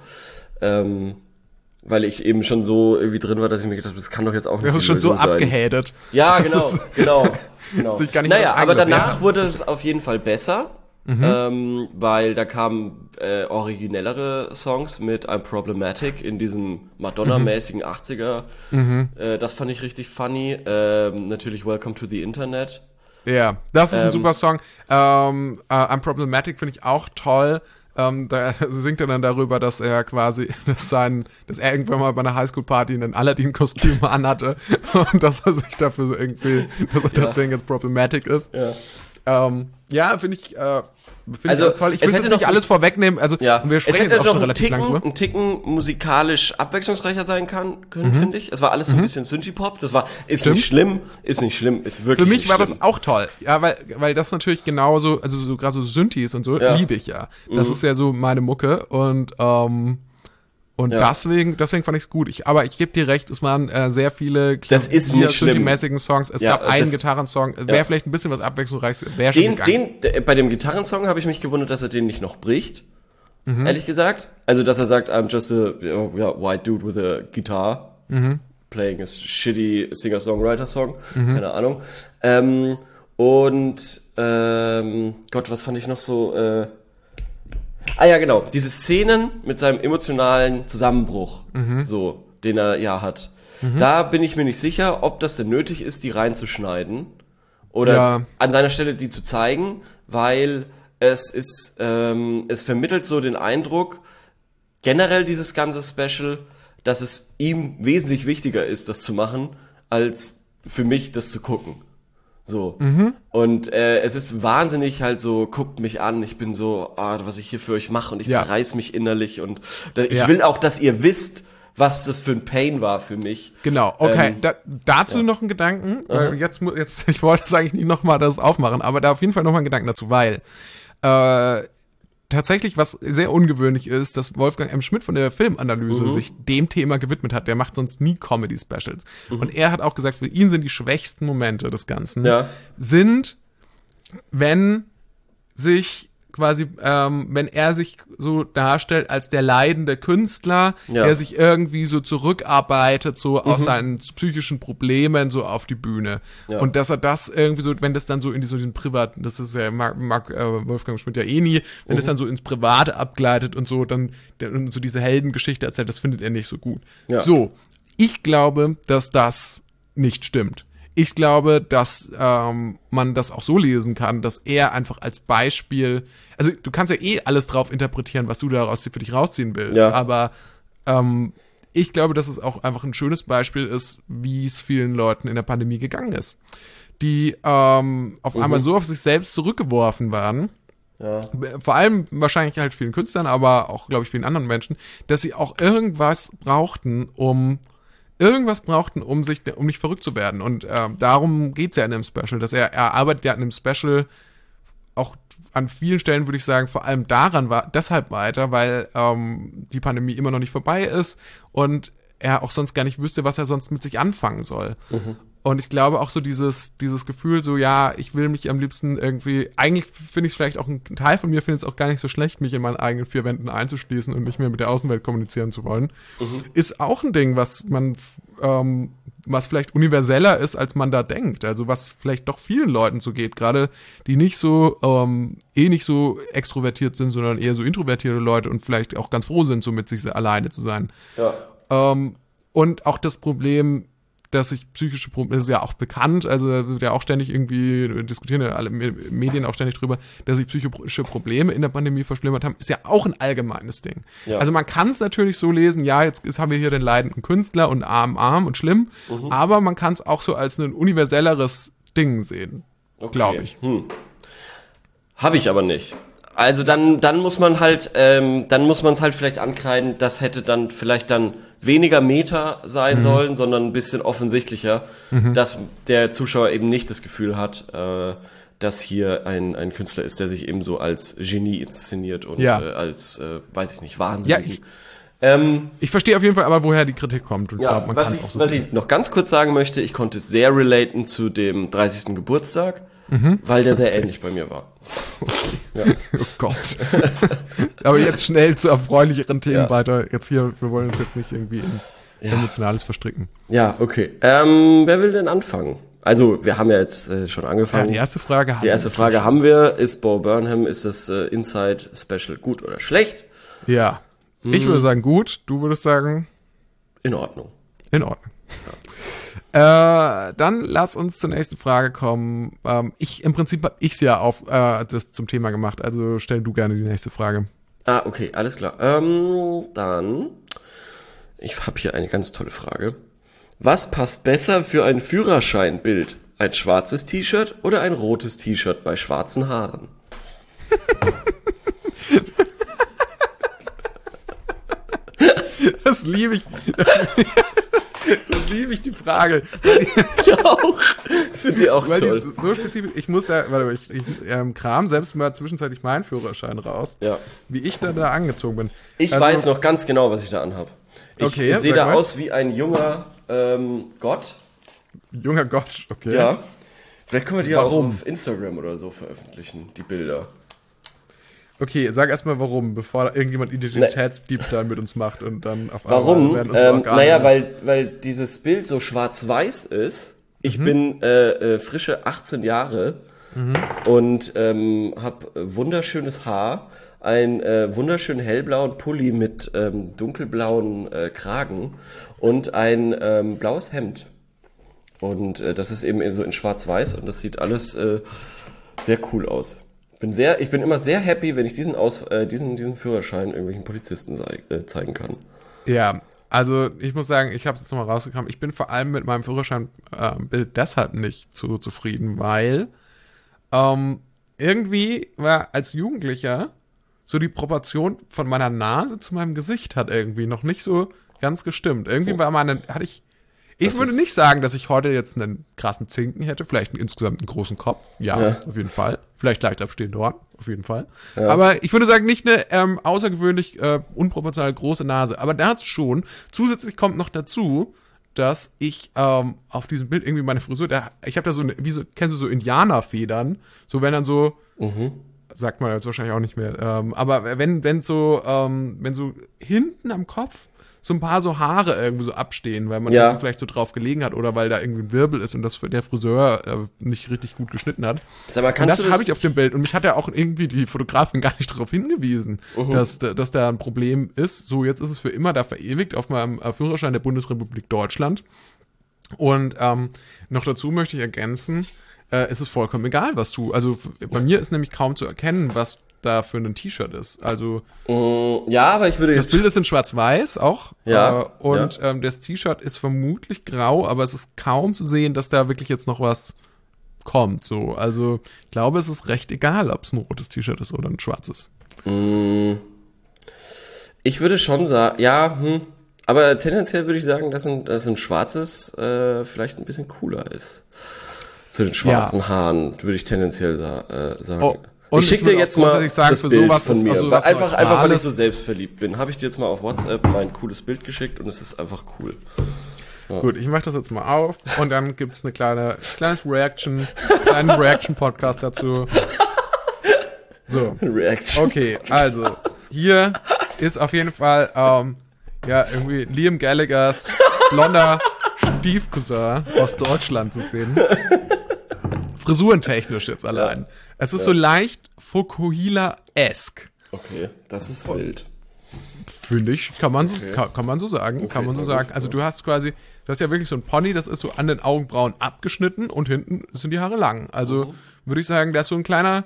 Weil ich eben schon so irgendwie drin war, dass ich mir gedacht habe, das kann doch jetzt auch nicht
das ist schon so abgehätet.
Ja, genau.
Naja,
aber danach wurde es auf jeden Fall besser, weil da kamen originellere Songs mit I'm Problematic in diesem Madonna-mäßigen 80er. Das fand ich richtig funny. Natürlich Welcome to the Internet.
Ja, das ist ein super Song. I'm Problematic finde ich auch toll. Da singt er dann darüber, dass er quasi, dass er irgendwann mal bei einer Highschool-Party ein Aladdin-Kostüm anhatte und dass er sich dafür so irgendwie, dass er deswegen jetzt Problematic ist.
Ja.
Ja, finde ich
Also,
auch toll. Ich
es
will
hätte
jetzt
noch
nicht
so-
alles vorwegnehmen. Also,
Ja,
wir
es
sprechen
hätte
jetzt auch
doch
schon relativ lang drüber.
einen Ticken musikalisch abwechslungsreicher sein können, finde ich. Es war alles so ein bisschen Synthie-Pop. Ist nicht schlimm, ist wirklich
Für mich
nicht
war
schlimm.
das auch toll. Ja, weil das natürlich genauso, also so gerade so Synthes und so,
Ja.
liebe ich ja. Das ist ja so meine Mucke und
Ja.
deswegen fand ich's gut. Aber ich gebe dir recht, es waren sehr viele
Das ist nicht schlimm.
Synthe-mäßigen Songs. Es
Ja,
gab einen
das-
Gitarrensong, wäre vielleicht ein bisschen was abwechslungsreiches, wäre schon gegangen.
Bei dem Gitarrensong habe ich mich gewundert, dass er den nicht noch bricht. Ehrlich gesagt. Also, dass er sagt, I'm just a white dude with a guitar. Playing a shitty Singer-Songwriter-Song. Keine Ahnung. Gott, was fand ich noch so, ja, genau. Diese Szenen mit seinem emotionalen Zusammenbruch, so, den er ja hat. Da bin ich mir nicht sicher, ob das denn nötig ist, die reinzuschneiden. Oder
Ja.
an seiner Stelle die zu zeigen, weil es vermittelt so den Eindruck, generell dieses ganze Special, dass es ihm wesentlich wichtiger ist, das zu machen, als für mich, das zu gucken. So. Und es ist wahnsinnig halt so, guckt mich an, ich bin so, was ich hier für euch mache und ich
Ja.
zerreiß mich innerlich und ich
Ja.
will auch, dass ihr wisst, was das für ein Pain war für mich.
Genau, okay. Dazu noch ein Gedanken, weil jetzt, ich wollte es eigentlich nicht nochmal das aufmachen, aber da auf jeden Fall nochmal einen Gedanken dazu, weil tatsächlich, was sehr ungewöhnlich ist, dass Wolfgang M. Schmidt von der Filmanalyse sich dem Thema gewidmet hat. Der macht sonst nie Comedy-Specials. Und er hat auch gesagt, für ihn sind die schwächsten Momente des Ganzen, sind, wenn er sich so darstellt als der leidende Künstler, der sich irgendwie so zurückarbeitet, so aus seinen psychischen Problemen so auf die Bühne.
Ja.
Und dass er das irgendwie so, wenn das dann so in diesen privaten, das ist ja, mag Wolfgang Schmidt ja eh nie, wenn das dann so ins Private abgleitet und so, dann und so diese Heldengeschichte erzählt, das findet er nicht so gut.
Ja.
So, ich glaube, dass das nicht stimmt. Ich glaube, dass man das auch so lesen kann, dass er einfach als Beispiel, also du kannst ja eh alles drauf interpretieren, was du daraus für dich rausziehen willst,
Ja.
aber ich glaube, dass es auch einfach ein schönes Beispiel ist, wie es vielen Leuten in der Pandemie gegangen ist, die auf einmal so auf sich selbst zurückgeworfen waren, vor allem wahrscheinlich halt vielen Künstlern, aber auch, glaube ich, vielen anderen Menschen, dass sie auch irgendwas brauchten, um nicht verrückt zu werden. Und darum geht's ja in dem Special, dass er arbeitet ja in dem Special auch an vielen Stellen, würde ich sagen, vor allem deshalb weiter, weil die Pandemie immer noch nicht vorbei ist und er auch sonst gar nicht wüsste, was er sonst mit sich anfangen soll. Und ich glaube auch so dieses Gefühl so, ja, ich will mich am liebsten irgendwie, eigentlich finde ich es vielleicht auch ein Teil von mir findet es auch gar nicht so schlecht, mich in meinen eigenen vier Wänden einzuschließen und nicht mehr mit der Außenwelt kommunizieren zu wollen. Ist auch ein Ding, was vielleicht universeller ist, als man da denkt. Also was vielleicht doch vielen Leuten so geht, gerade die nicht so extrovertiert sind, sondern eher so introvertierte Leute und vielleicht auch ganz froh sind, so mit sich alleine zu sein.
Ja.
Und auch das Problem, dass sich psychische Probleme, das ist ja auch bekannt, also da wird ja auch ständig irgendwie, diskutieren ja alle Medien auch ständig drüber, dass sich psychische Probleme in der Pandemie verschlimmert haben, ist ja auch ein allgemeines Ding. Ja. Also man kann es natürlich so lesen, ja, jetzt haben wir hier den leidenden Künstler und arm und schlimm, aber man kann es auch so als ein universelleres Ding sehen, glaube ich.
Habe ich aber nicht. Also dann muss man halt, dann muss man es halt vielleicht ankreiden, das hätte dann vielleicht dann weniger Meta sein sollen, sondern ein bisschen offensichtlicher, dass der Zuschauer eben nicht das Gefühl hat, dass hier ein Künstler ist, der sich eben so als Genie inszeniert und als, weiß ich nicht, wahnsinnig.
Ja, ich verstehe auf jeden Fall aber, woher die Kritik kommt. Und glaub, man
was ich noch ganz kurz sagen möchte, ich konnte sehr relaten zu dem 30. Geburtstag, weil der sehr ähnlich bei mir war.
Ja. Oh Gott. Aber jetzt schnell zu erfreulicheren Themen weiter. Jetzt hier, wir wollen uns jetzt nicht irgendwie in Emotionales verstricken.
Ja, okay. Wer will denn anfangen? Also, wir haben ja jetzt schon angefangen.
Ja, die erste Frage
haben wir. Ist Bo Burnham, ist das Inside Special gut oder schlecht?
Ja. Ich würde sagen gut, du würdest sagen?
In Ordnung.
In Ordnung. Ja. Dann lass uns zur nächsten Frage kommen. Im Prinzip habe ich es ja auf das zum Thema gemacht, also stell du gerne die nächste Frage.
Okay, alles klar. Dann, ich habe hier eine ganz tolle Frage. Was passt besser für ein Führerscheinbild? Ein schwarzes T-Shirt oder ein rotes T-Shirt bei schwarzen Haaren?
Das liebe ich. Das liebe ich, die Frage.
Ich auch. Finde die auch
Weil
toll.
die so spezifisch, ich muss ja, warte mal, ich kram selbst mal zwischenzeitlich meinen Führerschein raus,
Ja.
wie ich da angezogen bin.
Ich
Also,
weiß noch ganz genau, was ich da anhab. Ich
Okay,
sehe
sag
da
mal.
aus wie ein junger Gott.
Junger Gott, okay.
Ja. Vielleicht können wir die
Warum?
auch auf Instagram oder so veröffentlichen, die Bilder.
Okay, sag erstmal warum, bevor irgendjemand Identitätsdiebstahl mit uns macht und dann auf einmal
Warum?
werden unsere Organe...
Naja, weil dieses Bild so schwarz-weiß ist. Ich bin frische 18 Jahre und habe wunderschönes Haar, einen wunderschönen hellblauen Pulli mit dunkelblauen Kragen und ein blaues Hemd. Und das ist eben so in schwarz-weiß und das sieht alles sehr cool aus. Ich bin immer sehr happy, wenn ich diesen Führerschein irgendwelchen Polizisten zeigen kann.
Ja, also ich muss sagen, ich habe es jetzt nochmal rausgekommen, ich bin vor allem mit meinem Führerscheinbild deshalb nicht so zufrieden, weil irgendwie war als Jugendlicher so die Proportion von meiner Nase zu meinem Gesicht hat irgendwie noch nicht so ganz gestimmt. Irgendwie ich würde nicht sagen, dass ich heute jetzt einen krassen Zinken hätte, vielleicht insgesamt einen großen Kopf, ja, auf jeden Fall. Vielleicht leicht abstehende Ohren, auf jeden Fall. Ja. Aber ich würde sagen, nicht eine außergewöhnlich unproportional große Nase. Aber dazu schon. Zusätzlich kommt noch dazu, dass ich auf diesem Bild irgendwie meine Frisur, ich habe da so kennst du so Indianerfedern? So wenn dann so, sagt man jetzt wahrscheinlich auch nicht mehr, aber wenn so hinten am Kopf so ein paar so Haare irgendwie so abstehen, weil man irgendwie vielleicht so drauf gelegen hat oder weil da irgendwie ein Wirbel ist und das der Friseur nicht richtig gut geschnitten hat.
Sag mal,
und das habe ich auf dem Bild und mich hat ja auch irgendwie die Fotografin gar nicht darauf hingewiesen, dass da ein Problem ist. So, jetzt ist es für immer da verewigt auf meinem Führerschein der Bundesrepublik Deutschland. Und noch dazu möchte ich ergänzen, es ist vollkommen egal, also bei mir ist nämlich kaum zu erkennen, was da für ein T-Shirt ist. Also
ja, aber ich würde jetzt...
Das Bild ist in schwarz-weiß auch.
Ja.
Das T-Shirt ist vermutlich grau, aber es ist kaum zu sehen, dass da wirklich jetzt noch was kommt. So, also ich glaube, es ist recht egal, ob es ein rotes T-Shirt ist oder ein schwarzes.
Ich würde schon sagen, aber tendenziell würde ich sagen, dass ein schwarzes vielleicht ein bisschen cooler ist. Zu den schwarzen Haaren würde ich tendenziell sagen.
Oh. Und
ich schicke dir jetzt mal das Bild
sowas
von mir.
Also
einfach weil ich so selbstverliebt bin. Habe ich dir jetzt mal auf WhatsApp mein cooles Bild geschickt und es ist einfach cool.
Ja. Gut, ich mache das jetzt mal auf und dann gibt's eine kleinen Reaction-Podcast dazu. So.
Reaction.
Okay, also hier ist auf jeden Fall irgendwie Liam Gallaghers blonder Stiefcousin aus Deutschland zu sehen. Frisurentechnisch jetzt allein. Es ist so leicht Fukuhila-esque.
Okay, das ist wild.
Finde ich, kann man so sagen.
Okay,
kann man so sagen. Also du hast ja wirklich so ein Pony, das ist so an den Augenbrauen abgeschnitten und hinten sind die Haare lang. Also würde ich sagen, da ist so ein kleiner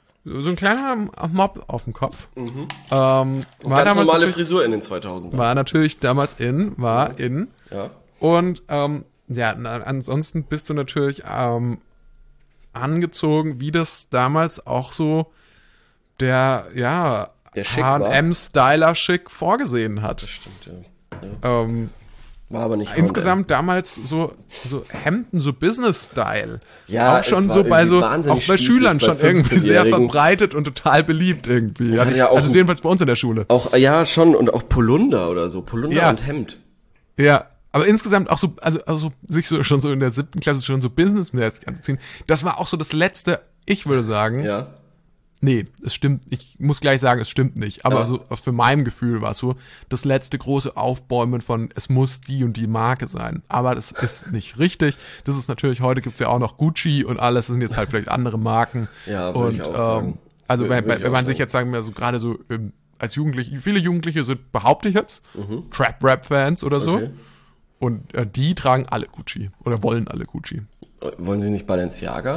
Mob auf dem Kopf.
War ganz normale Frisur in den 2000ern.
War natürlich damals in.
Ja.
Und ansonsten bist du natürlich angezogen, wie das damals auch so der H&M-Styler-Schick vorgesehen hat.
Das stimmt, ja. War aber nicht
insgesamt damals so Hemden, so Business-Style.
Ja,
auch schon so auch bei Schülern schon irgendwie sehr verbreitet und total beliebt irgendwie. Also jedenfalls bei uns in der Schule.
Auch, ja, schon, und auch Polunder oder so. Polunder und Hemd.
Ja. Aber insgesamt auch so, also sich so schon so in der 7. Klasse schon so businessmäßig anzuziehen, das war auch so das letzte, ich würde sagen.
Ja.
Nee, es stimmt, ich muss gleich sagen, es stimmt nicht. Aber so für mein Gefühl war es so das letzte große Aufbäumen von, es muss die und die Marke sein. Aber das ist nicht richtig. Das ist natürlich, heute gibt's ja auch noch Gucci und alles, das sind jetzt halt vielleicht andere Marken.
Ja, würde ich auch sagen.
Also wenn man sich jetzt sagen wir so gerade so als Jugendliche, viele Jugendliche sind, behaupte ich jetzt, Trap-Rap-Fans oder so.
Okay.
Und die tragen alle Gucci oder wollen alle Gucci.
Wollen sie nicht Balenciaga?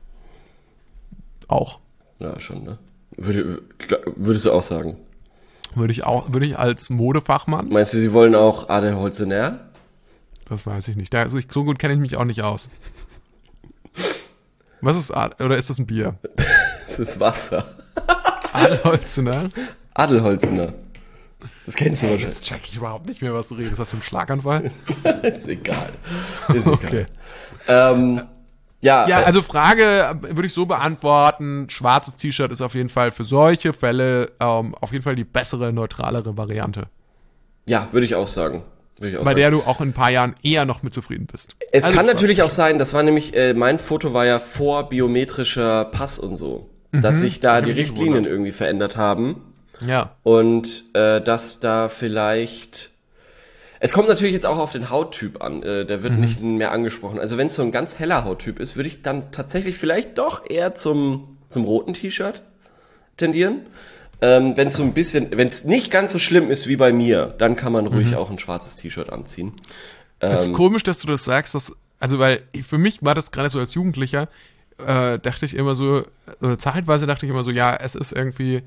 Auch.
Ja, schon, ne? Würdest du auch sagen?
Würde ich als Modefachmann.
Meinst du, sie wollen auch Adelholzener?
Das weiß ich nicht. So gut kenne ich mich auch nicht aus. Was ist oder ist das ein Bier?
Das ist Wasser.
Adelholzener?
Adelholzener. Das kennst du wahrscheinlich.
Jetzt check ich überhaupt nicht mehr, was du redest. Ist das für ein Schlaganfall?
Ist egal. Ist egal.
Okay.
Ja,
Also Frage würde ich so beantworten. Schwarzes T-Shirt ist auf jeden Fall für solche Fälle auf jeden Fall die bessere, neutralere Variante.
ja, würde ich auch sagen.
Bei der du auch in ein paar Jahren eher noch mit zufrieden bist.
Es
Also
kann natürlich auch sein, das war nämlich, mein Foto war ja vor biometrischer Pass und so, dass sich da die Richtlinien irgendwie verändert haben
Ja.
und dass da vielleicht, es kommt natürlich jetzt auch auf den Hauttyp an, der wird nicht mehr angesprochen. Also wenn es so ein ganz heller Hauttyp ist, würde ich dann tatsächlich vielleicht doch eher zum roten T-Shirt tendieren. Wenn es so ein bisschen, wenn es nicht ganz so schlimm ist wie bei mir, dann kann man ruhig auch ein schwarzes T-Shirt anziehen.
Es ist komisch, dass du das sagst, also weil für mich war das gerade so als Jugendlicher, dachte ich immer so, oder zeitweise dachte ich immer so, ja, es ist irgendwie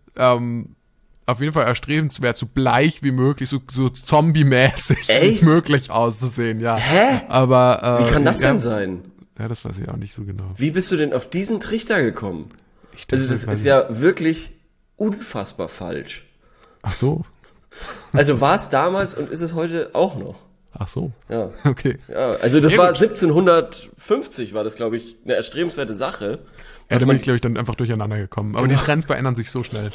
auf jeden Fall erstrebenswert, so bleich wie möglich, so zombie-mäßig
Echt?
wie möglich auszusehen, ja.
Hä?
Aber
Wie kann das
ja,
denn sein?
Ja, das weiß ich auch nicht so genau.
Wie bist du denn auf diesen Trichter gekommen?
Ich dachte,
Also das
weiß
ist
ich-
ja wirklich unfassbar falsch.
Ach so.
Also war es damals und ist es heute auch noch.
Ach so.
Ja.
Okay.
Ja, also das
Ja,
war
gut.
1750, war das, glaube ich, eine erstrebenswerte Sache.
Ja, da bin ich, glaube ich, dann einfach durcheinander gekommen. Aber die Trends verändern sich so schnell.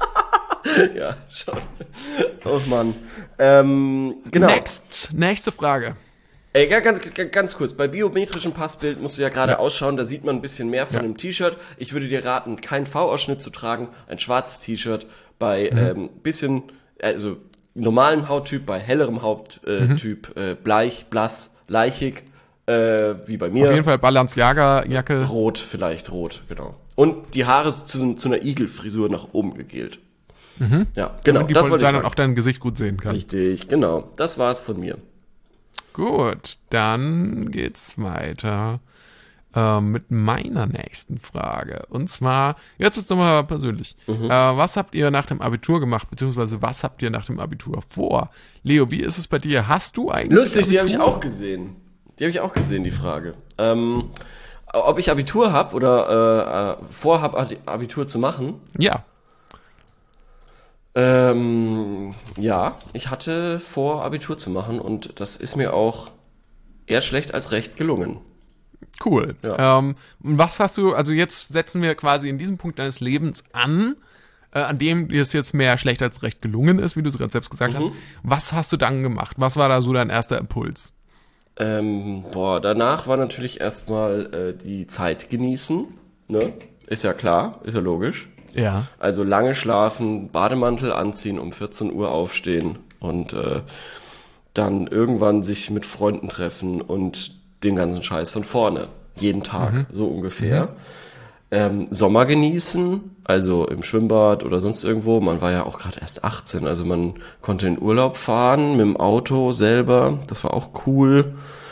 Ja, schon. Oh Mann. Genau.
Nächste Frage.
Ey, ganz kurz, bei biometrischem Passbild musst du ja gerade ausschauen, da sieht man ein bisschen mehr von dem T-Shirt. Ich würde dir raten, keinen V-Ausschnitt zu tragen, ein schwarzes T-Shirt bei bisschen, also normalen Hauttyp, bei hellerem Hauttyp, bleich, blass, leichig, wie bei mir.
Auf jeden Fall Balenciaga-Jacke.
Rot, vielleicht rot, genau. Und die Haare zu einer Igelfrisur nach oben gegelt. Ja, genau,
Damit die
das wollte
Polizei
ich
dann
sagen.
auch dein Gesicht gut sehen kann.
Richtig, genau. Das war's von mir.
Gut, dann geht's weiter mit meiner nächsten Frage. Und zwar, jetzt wird's nochmal persönlich. Was habt ihr nach dem Abitur gemacht, beziehungsweise was habt ihr nach dem Abitur vor? Leo, wie ist es bei dir? Hast du eigentlich
Lustig, die habe ich
Abitur?
auch gesehen. Die Frage. Ob ich Abitur habe oder vorhab, Abitur zu machen?
Ja.
Ja, ich hatte vor, Abitur zu machen und das ist mir auch eher schlecht als recht gelungen.
Cool.
Ja.
Und was hast du, also jetzt setzen wir quasi in diesem Punkt deines Lebens an dem dir es jetzt mehr schlecht als recht gelungen ist, wie du es gerade selbst gesagt hast. Was hast du dann gemacht? Was war da so dein erster Impuls?
Danach war natürlich erstmal die Zeit genießen, ne? Ist ja klar, ist ja logisch.
Ja.
Also lange schlafen, Bademantel anziehen, um 14 Uhr aufstehen und dann irgendwann sich mit Freunden treffen und den ganzen Scheiß von vorne. Jeden Tag, so ungefähr. Sommer genießen, also im Schwimmbad oder sonst irgendwo. Man war ja auch gerade erst 18, also man konnte in Urlaub fahren mit dem Auto selber. Das war auch cool.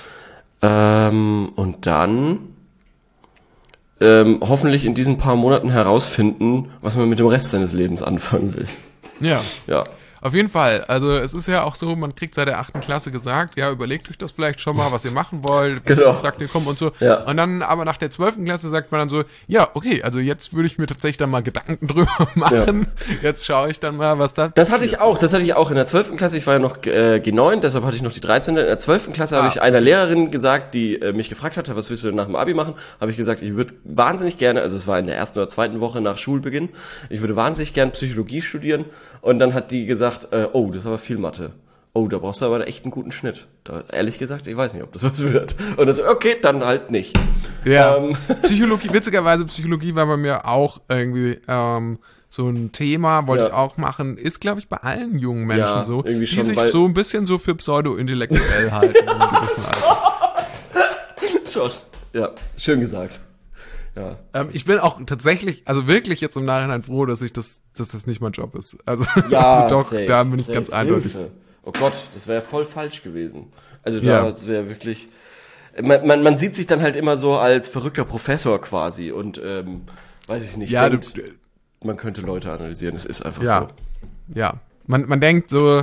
Und dann hoffentlich in diesen paar Monaten herausfinden, was man mit dem Rest seines Lebens anfangen will.
Ja.
Ja.
Auf jeden Fall. Also es ist ja auch so, man kriegt seit der 8. Klasse gesagt, ja, überlegt euch das vielleicht schon mal, was ihr machen wollt,
Genau.
Praktikum und so.
Ja.
Und dann aber nach der 12. Klasse sagt man dann so, ja, okay, also jetzt würde ich mir tatsächlich dann mal Gedanken drüber machen. Jetzt schaue ich dann mal, was da
Das hatte ich auch in der 12. Klasse. Ich war ja noch G9, deshalb hatte ich noch die 13. In der 12. Klasse habe ich einer Lehrerin gesagt, die mich gefragt hatte, was willst du denn nach dem Abi machen? Habe ich gesagt, ich würde wahnsinnig gerne, also es war in der 1. oder 2. Woche nach Schulbeginn, ich würde wahnsinnig gern Psychologie studieren. Und dann hat die gesagt, oh, das ist aber viel Mathe. Oh, da brauchst du aber echt einen guten Schnitt. Da, ehrlich gesagt, ich weiß nicht, ob das was wird. Und das okay, dann halt nicht.
Ja, Psychologie, witzigerweise Psychologie war bei mir auch irgendwie so ein Thema, wollte ich auch machen, ist glaube ich bei allen jungen Menschen
Ja,
so,
irgendwie
die
schon,
sich
weil-
so ein bisschen so für pseudo-intellektuell halten in einem gewissen Alter.
Schon. Ja, schön gesagt. Ja.
Ich bin auch tatsächlich, also wirklich jetzt im Nachhinein froh, dass das nicht mein Job ist. Also,
Ja,
also doch,
safe,
da bin ich
safe.
ganz eindeutig.
Hilfe. Oh Gott, das wäre voll falsch gewesen. Also
Ja.
das wäre wirklich. Man sieht sich dann halt immer so als verrückter Professor quasi und weiß ich nicht,
Ja,
denkt, man könnte Leute analysieren. Es ist einfach
Ja,
so.
ja. Man denkt so,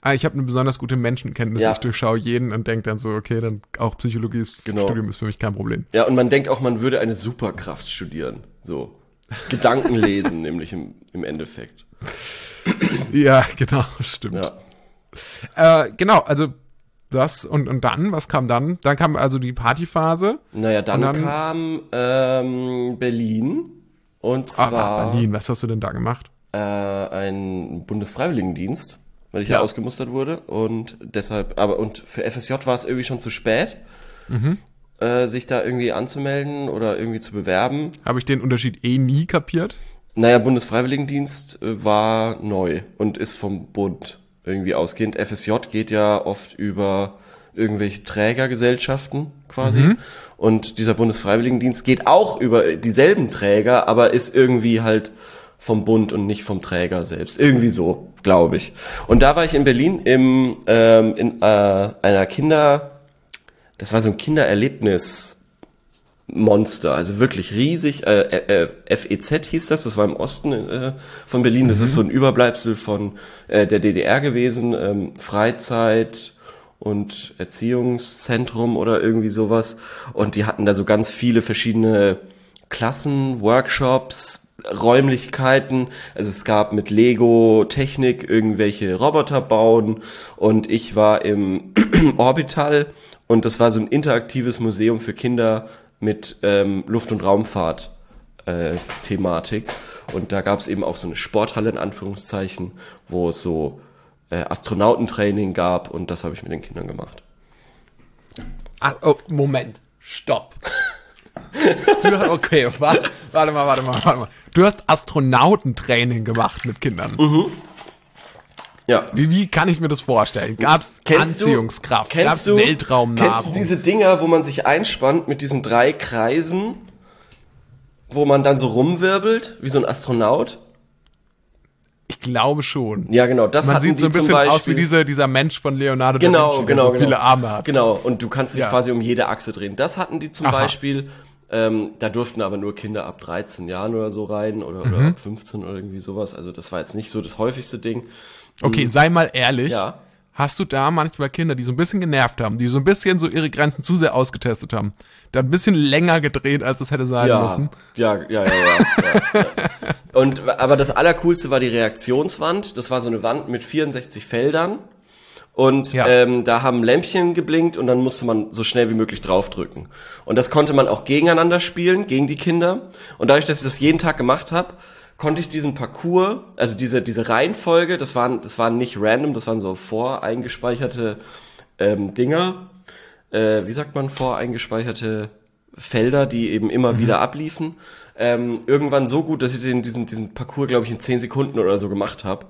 Ich habe eine besonders gute Menschenkenntnis.
Ja.
Ich durchschaue jeden und denke dann so, okay, dann auch Psychologie-Studium ist für mich kein Problem.
Ja, und man denkt auch, man würde eine Superkraft studieren. So. Gedanken lesen, nämlich im Endeffekt.
Ja, genau, stimmt.
Ja.
Genau, also das und dann, was kam dann? Dann kam also die Partyphase.
Naja, dann
Und
kam Berlin. Und zwar
Berlin, was hast du denn da gemacht?
ein Bundesfreiwilligendienst, weil ich ja ausgemustert wurde. Und deshalb, und für FSJ war es irgendwie schon zu spät, sich da irgendwie anzumelden oder irgendwie zu bewerben.
Habe ich den Unterschied nie kapiert?
Naja, Bundesfreiwilligendienst war neu und ist vom Bund irgendwie ausgehend. FSJ geht ja oft über irgendwelche Trägergesellschaften quasi. Und dieser Bundesfreiwilligendienst geht auch über dieselben Träger, aber ist irgendwie halt vom Bund und nicht vom Träger selbst. Irgendwie so, glaube ich. Und da war ich in Berlin in einer das war so ein Kindererlebnismonster, also wirklich riesig. FEZ hieß das war im Osten von Berlin. Das ist so ein Überbleibsel von der DDR gewesen, Freizeit und Erziehungszentrum oder irgendwie sowas. Und die hatten da so ganz viele verschiedene Klassen, Workshops, Räumlichkeiten. Also es gab mit Lego Technik irgendwelche Roboter bauen und ich war im Orbital und das war so ein interaktives Museum für Kinder mit Luft- und Raumfahrt Thematik. Und da gab es eben auch so eine Sporthalle in Anführungszeichen, wo es so Astronautentraining gab und das habe ich mit den Kindern gemacht.
Ach, oh, Moment, stopp. Okay, warte mal. Du hast Astronautentraining gemacht mit Kindern.
Ja.
Wie kann ich mir das vorstellen? Gab's Anziehungskraft? Gab's Weltraumnahrung?
Kennst du diese Dinger, wo man sich einspannt mit diesen 3 Kreisen, wo man dann so rumwirbelt, wie so ein Astronaut?
Ich glaube schon.
Ja, genau. Das
Man
hatten
sieht so ein
die zum
bisschen aus wie
Beispiel.
dieser Mensch von Leonardo da
Genau,
Vinci, der so viele Arme hat.
Genau, und du kannst dich
Ja.
quasi um jede Achse drehen. Das hatten die zum Beispiel. Da durften aber nur Kinder ab 13 Jahren oder so rein oder ab 15 oder irgendwie sowas. Also das war jetzt nicht so das häufigste Ding.
Okay, sei mal ehrlich.
Ja.
Hast du da manchmal Kinder, die so ein bisschen genervt haben, die so ein bisschen so ihre Grenzen zu sehr ausgetestet haben, da ein bisschen länger gedreht, als es hätte sein müssen?
Ja. Aber das Allercoolste war die Reaktionswand. Das war so eine Wand mit 64 Feldern. Und da haben Lämpchen geblinkt und dann musste man so schnell wie möglich draufdrücken. Und das konnte man auch gegeneinander spielen, gegen die Kinder. Und dadurch, dass ich das jeden Tag gemacht habe, konnte ich diesen Parcours, also diese Reihenfolge, das waren nicht random, das waren so voreingespeicherte Dinger, wie sagt man, voreingespeicherte Felder, die eben immer wieder abliefen. Irgendwann so gut, dass ich diesen Parcours, glaube ich, in 10 Sekunden oder so gemacht habe.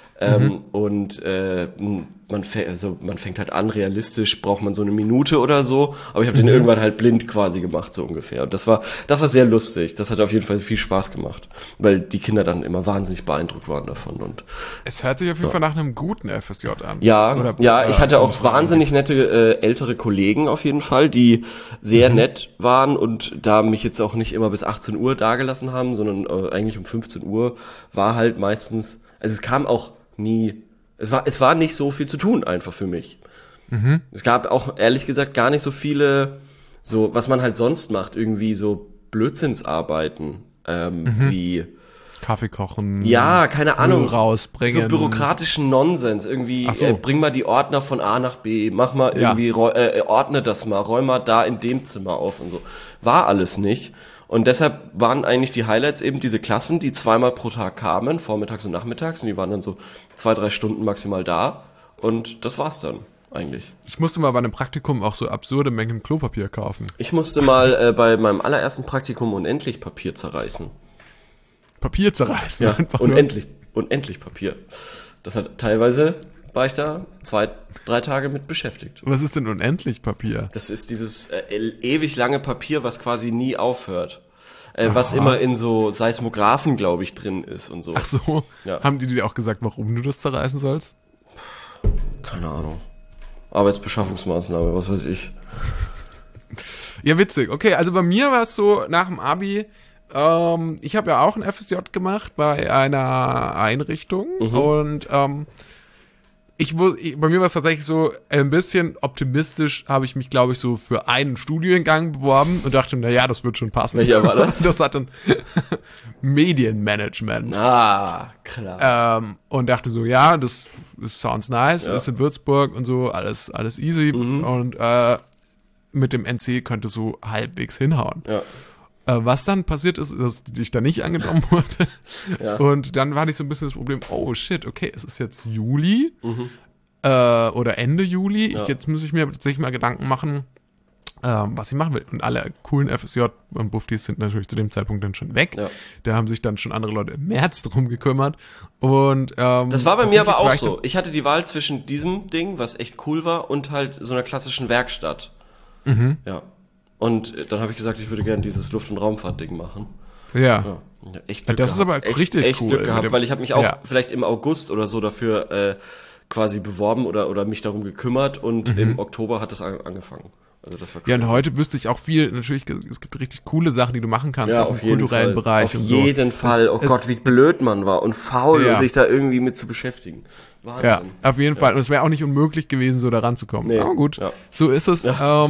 Und man fängt halt an, realistisch braucht man so eine Minute oder so, aber ich habe den irgendwann halt blind quasi gemacht, so ungefähr. Und das war sehr lustig, das hat auf jeden Fall viel Spaß gemacht, weil die Kinder dann immer wahnsinnig beeindruckt waren davon. Und
Es hört sich auf jeden Fall nach einem guten FSJ an.
ja, ich hatte auch wahnsinnig nette ältere Kollegen auf jeden Fall, die sehr nett waren und da mich jetzt auch nicht immer bis 18 Uhr dagelassen haben, sondern eigentlich um 15 Uhr war halt meistens, also es kam auch nie, es war nicht so viel zu tun einfach für mich. Es gab auch ehrlich gesagt gar nicht so viele, so was man halt sonst macht, irgendwie so Blödsinnsarbeiten, wie
Kaffee kochen.
ja, keine Ahnung,
Müll rausbringen.
so bürokratischen Nonsens, irgendwie
Ach so.
bring mal die Ordner von A nach B, mach mal irgendwie, ordne das mal, räum mal da in dem Zimmer auf und so. War alles nicht. Und deshalb waren eigentlich die Highlights eben diese Klassen, die 2-mal pro Tag kamen, vormittags und nachmittags, und die waren dann so 2-3 Stunden maximal da. Und das war's dann eigentlich.
Ich musste mal bei einem Praktikum auch so absurde Mengen Klopapier kaufen.
Ich musste mal bei meinem allerersten Praktikum unendlich Papier zerreißen.
Papier zerreißen.
Ja,
einfach nur.
unendlich Papier. Das hat teilweise, war ich da 2-3 Tage mit beschäftigt.
Was ist denn unendlich Papier?
Das ist dieses ewig lange Papier, was quasi nie aufhört. Was immer in so Seismographen, glaube ich, drin ist und so.
Ach so.
Ja.
Haben die dir auch gesagt, warum du das zerreißen sollst?
Keine Ahnung. Arbeitsbeschaffungsmaßnahme, was weiß ich.
Ja, witzig. Okay, also bei mir war es so, nach dem Abi, ich habe ja auch ein FSJ gemacht bei einer Einrichtung und Bei mir war es tatsächlich so, ein bisschen optimistisch habe ich mich, glaube ich, so für einen Studiengang beworben und dachte, naja, das wird schon passen.
Welcher war das?
Das hat dann Medienmanagement.
Ah, klar.
Und dachte so, ja, das sounds nice,
Ja.
ist in Würzburg und so, alles easy. Und mit dem NC könnte so halbwegs hinhauen.
Ja.
Was dann passiert ist, dass ich da nicht angenommen wurde.
Ja.
Und dann war ich so ein bisschen das Problem, oh shit, okay, es ist jetzt Juli oder Ende Juli.
Ja.
Jetzt muss ich mir tatsächlich mal Gedanken machen, was ich machen will. Und alle coolen FSJ und Buftis sind natürlich zu dem Zeitpunkt dann schon weg.
Ja.
Da haben sich dann schon andere Leute im März drum gekümmert. Und
Das war bei mir aber auch
tatsächlich
so. Ich hatte die Wahl zwischen diesem Ding, was echt cool war, und halt so einer klassischen Werkstatt. Ja. Und dann habe ich gesagt, ich würde gerne dieses Luft- und Raumfahrt-Ding machen.
Ja.
Ja, echt Glück
Das ist
gehabt.
aber richtig
echt
cool.
Glück gehabt, weil ich habe mich auch
Ja.
vielleicht im August oder so dafür quasi beworben oder mich darum gekümmert und im Oktober hat das angefangen. Also das war
Ja, und
crazy.
heute wüsste ich auch viel, natürlich, es gibt richtig coole Sachen, die du machen kannst,
Ja,
auch
auf
im
jeden
kulturellen
Fall.
Bereich
Auf
und so.
jeden Fall. Oh Gott, wie blöd man war und faul,
Ja.
sich da irgendwie mit zu beschäftigen. Wahnsinn.
Ja, auf jeden Fall. Und es wäre auch nicht unmöglich gewesen, so da ranzukommen.
Nee.
Aber gut,
Ja.
so ist es.
Ja.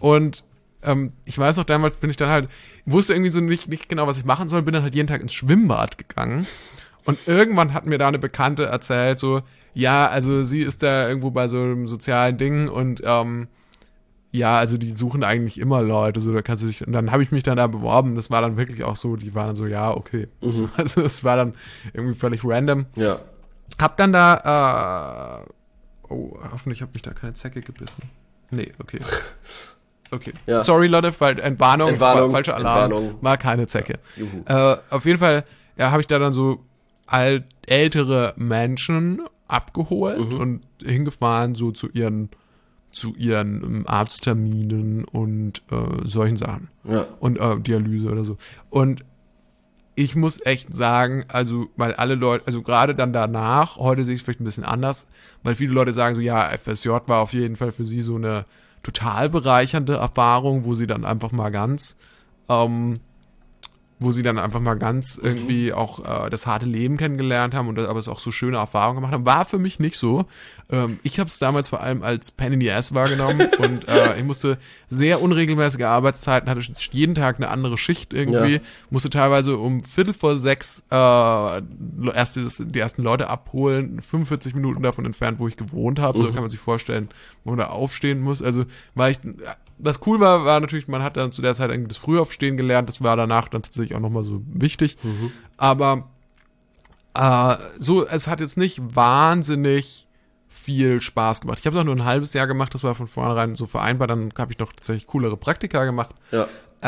Ich weiß noch, damals bin ich dann halt, wusste irgendwie so nicht genau, was ich machen soll, bin dann halt jeden Tag ins Schwimmbad gegangen. Und irgendwann hat mir da eine Bekannte erzählt, so, ja, also sie ist da irgendwo bei so einem sozialen Ding und ja, also die suchen eigentlich immer Leute, so da kannst du dich, und dann habe ich mich dann da beworben, das war dann wirklich auch so, die waren dann so, ja, okay. Also es war dann irgendwie völlig random.
Ja.
Hab dann da, hoffentlich hat mich da keine Zecke gebissen. Nee, okay. Okay.
Ja.
Sorry, Leute, Entwarnung, falscher Alarm,
Entwarnung.
war keine Zecke.
Juhu.
Auf jeden Fall, ja, habe ich da dann so ältere Menschen abgeholt und hingefahren so zu ihren Arztterminen und solchen Sachen.
Ja.
Und Dialyse oder so. Und ich muss echt sagen, also, weil alle Leute, also gerade dann danach, heute sehe ich es vielleicht ein bisschen anders, weil viele Leute sagen so, ja, FSJ war auf jeden Fall für sie so eine total bereichernde Erfahrung, wo sie dann einfach mal ganz irgendwie auch das harte Leben kennengelernt haben und aber es auch so schöne Erfahrungen gemacht haben. War für mich nicht so. Ich habe es damals vor allem als Pain in the Ass wahrgenommen und ich musste sehr unregelmäßige Arbeitszeiten, hatte jeden Tag eine andere Schicht irgendwie, musste teilweise um 5:45 die ersten Leute abholen, 45 Minuten davon entfernt, wo ich gewohnt habe, so kann man sich vorstellen, wo man da aufstehen muss. Also was cool war natürlich, man hat dann zu der Zeit irgendwie das Frühaufstehen gelernt, das war danach dann tatsächlich auch nochmal so wichtig. Aber es hat jetzt nicht wahnsinnig viel Spaß gemacht. Ich habe es auch nur ein halbes Jahr gemacht, das war von vornherein so vereinbar, dann habe ich noch tatsächlich coolere Praktika gemacht.
Ja.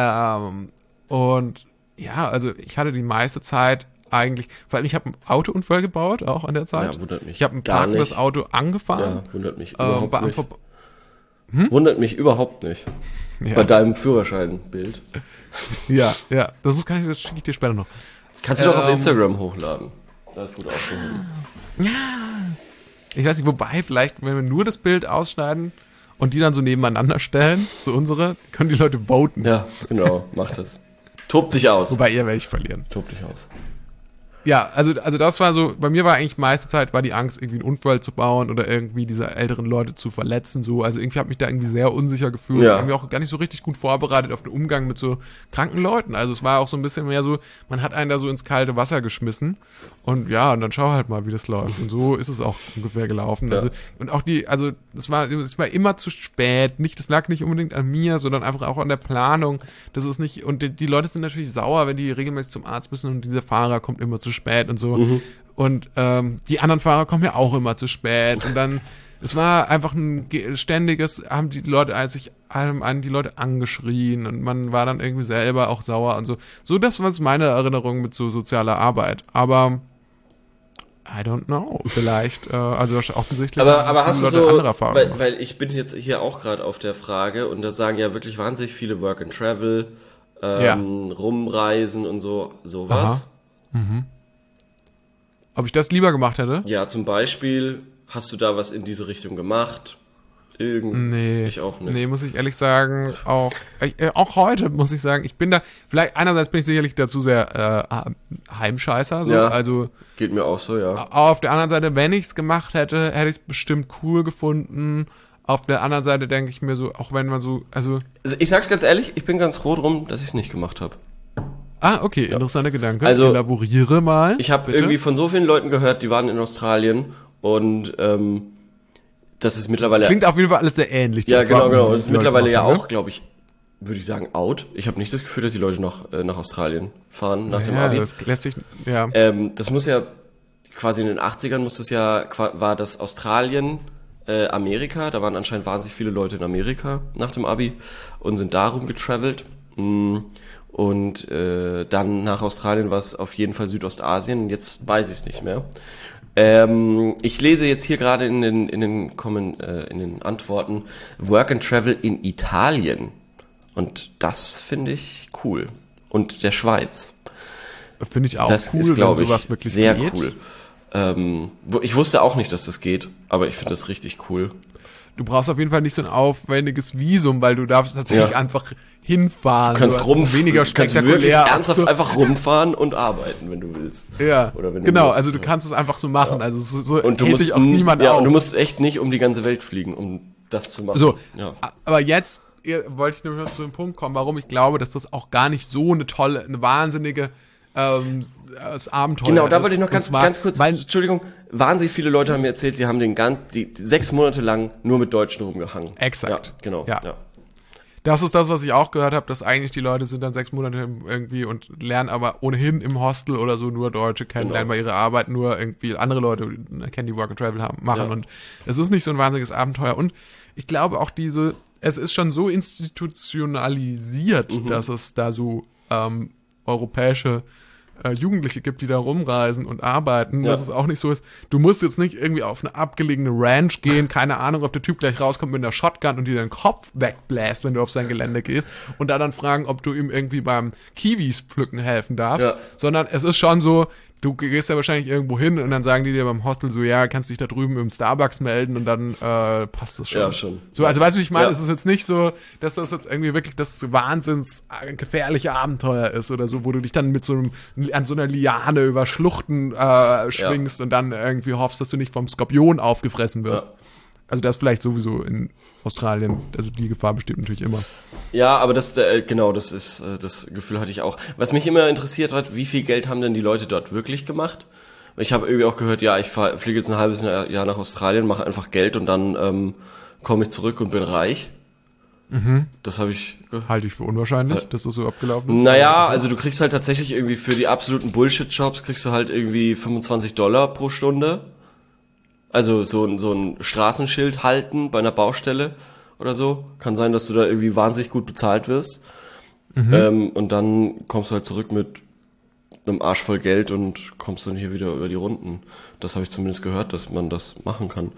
Und ja, also ich hatte die meiste Zeit eigentlich, vor allem ich habe einen Autounfall gebaut, auch an der Zeit.
Ja, wundert mich
Ich habe ein
gar
parkendes
nicht.
Auto angefahren.
Ja, wundert mich überhaupt
bei einem
nicht.
Ver-
Wundert mich überhaupt nicht.
Ja.
Bei deinem Führerscheinbild.
Ja, das schicke ich dir später noch.
Kannst du doch auf Instagram hochladen. Da ist gut aufgehoben.
Ich weiß nicht, wobei, vielleicht, wenn wir nur das Bild ausschneiden und die dann so nebeneinander stellen, so unsere, können die Leute voten.
Ja, genau, mach das. Tob dich aus.
Wobei ihr werde ich verlieren.
Tob dich aus.
Ja, also das war so, bei mir war eigentlich meiste Zeit war die Angst, irgendwie einen Unfall zu bauen oder irgendwie diese älteren Leute zu verletzen, so. Also irgendwie habe mich da irgendwie sehr unsicher gefühlt.
Ja.
Irgendwie auch gar nicht so richtig gut vorbereitet auf den Umgang mit so kranken Leuten. Also es war auch so ein bisschen mehr so, man hat einen da so ins kalte Wasser geschmissen und ja, und dann schau halt mal, wie das läuft. Und so ist es auch ungefähr gelaufen.
Ja.
Also, und auch es war immer zu spät. Das lag nicht unbedingt an mir, sondern einfach auch an der Planung. Das ist nicht, und die Leute sind natürlich sauer, wenn die regelmäßig zum Arzt müssen und dieser Fahrer kommt immer zu spät und so. Und die anderen Fahrer kommen ja auch immer zu spät. Und dann, es war einfach ein ständiges, haben die Leute die Leute angeschrien und man war dann irgendwie selber auch sauer und so. So, das war meine Erinnerung mit so sozialer Arbeit. Aber I don't know, vielleicht, also offensichtlich
Aber
haben
hast du
Leute
so,
andere Erfahrungen gemacht.
weil ich bin jetzt hier auch gerade auf der Frage und da sagen ja wirklich wahnsinnig viele Work and Travel, rumreisen und sowas.
Ob ich das lieber gemacht hätte?
Ja, zum Beispiel, hast du da was in diese Richtung gemacht? Ich auch nicht.
Nee, muss ich ehrlich sagen, auch heute muss ich sagen, ich bin da, vielleicht einerseits bin ich sicherlich dazu sehr Heimscheißer, so,
Ja.
also
Geht mir auch so, ja.
auf der anderen Seite, wenn ich es gemacht hätte, hätte ich es bestimmt cool gefunden. Auf der anderen Seite denke ich mir so, auch wenn man so, also
Ich sag's ganz ehrlich, ich bin ganz froh drum, dass ich es nicht gemacht habe.
okay, interessanter Gedanke.
Also,
elaboriere mal.
Ich habe irgendwie von so vielen Leuten gehört, die waren in Australien und das ist mittlerweile...
Klingt auf jeden Fall alles sehr ähnlich.
Ja,
die
genau.
Erfahrungen,
Das
die
ist
die
mittlerweile
Leute
ja
machen,
auch, glaube ich, würde ich sagen, out. Ich habe nicht das Gefühl, dass die Leute noch nach Australien fahren nach dem
Ja,
Abi.
das lässt sich, ja.
Das muss ja quasi in den 80ern war das Australien, Amerika. Da waren anscheinend wahnsinnig viele Leute in Amerika nach dem Abi und sind darum getravelt. Und dann nach Australien war es auf jeden Fall Südostasien. Und jetzt weiß ich es nicht mehr. Ich lese jetzt hier gerade in den Antworten Work and Travel in Italien. Und das finde ich cool. Und der Schweiz.
Finde ich auch
Das
cool,
ist, glaube
wenn sowas
ich,
wirklich
sehr
geht.
cool. Ich wusste auch nicht, dass das geht, aber ich finde das richtig cool.
Du brauchst auf jeden Fall nicht so ein aufwendiges Visum, weil du darfst tatsächlich
Ja.
einfach hinfahren.
Du kannst
so, das ist weniger
kannst
spektakulär.
wirklich ernsthaft
so,
einfach rumfahren und arbeiten, wenn du willst.
ja,
Oder wenn du
genau,
musst.
also du kannst es einfach so machen. Also so
Und du
hält
musst
dich auch niemand
ja,
auf.
und du musst echt nicht um die ganze Welt fliegen, um das zu machen.
So,
ja.
aber jetzt wollte ich nur noch zu dem Punkt kommen, warum ich glaube, dass das auch gar nicht so eine wahnsinnige das Abenteuer
Genau, da
ist.
wollte ich noch
Und
ganz
zwar,
kurz,
weil,
Entschuldigung, wahnsinnig viele Leute haben mir erzählt, sie haben die 6 Monate lang nur mit Deutschen rumgehangen.
Exakt.
Ja, genau.
Ja. Das ist das, was ich auch gehört habe, dass eigentlich die Leute sind dann 6 Monate irgendwie und lernen aber ohnehin im Hostel oder so nur Deutsche kennen, lernen bei ihrer Arbeit nur irgendwie andere Leute kennen, die Work and Travel machen.
Ja.
Und es ist nicht so ein wahnsinniges Abenteuer. Und ich glaube auch es ist schon so institutionalisiert, dass es da so europäische Jugendliche gibt, die da rumreisen und arbeiten, dass es auch nicht so ist, du musst jetzt nicht irgendwie auf eine abgelegene Ranch gehen, keine Ahnung, ob der Typ gleich rauskommt mit einer Shotgun und dir den Kopf wegbläst, wenn du auf sein Gelände gehst und da dann fragen, ob du ihm irgendwie beim Kiwis pflücken helfen darfst, sondern es ist schon so, du gehst ja wahrscheinlich irgendwo hin und dann sagen die dir beim Hostel so, ja, kannst dich da drüben im Starbucks melden und dann passt das schon.
Ja, schon.
So, also weißt du, wie ich meine?
Ja.
Es ist jetzt nicht so, dass das jetzt irgendwie wirklich das wahnsinns gefährliche Abenteuer ist oder so, wo du dich dann mit an so einer Liane über Schluchten schwingst und dann irgendwie hoffst, dass du nicht vom Skorpion aufgefressen wirst.
Ja.
Also das vielleicht sowieso in Australien, also die Gefahr besteht natürlich immer.
Ja, aber das ist, das Gefühl hatte ich auch. Was mich immer interessiert hat, wie viel Geld haben denn die Leute dort wirklich gemacht? Ich habe irgendwie auch gehört, ja, ich fliege jetzt ein halbes Jahr nach Australien, mache einfach Geld und dann komme ich zurück und bin reich. Das habe ich
Halte ich für unwahrscheinlich, dass das so abgelaufen ist.
Naja, also du kriegst halt tatsächlich irgendwie für die absoluten Bullshit-Jobs kriegst du halt irgendwie $25 pro Stunde. Also so ein Straßenschild halten bei einer Baustelle oder so. Kann sein, dass du da irgendwie wahnsinnig gut bezahlt wirst. Und dann kommst du halt zurück mit einem Arsch voll Geld und kommst dann hier wieder über die Runden. Das habe ich zumindest gehört, dass man das machen kann.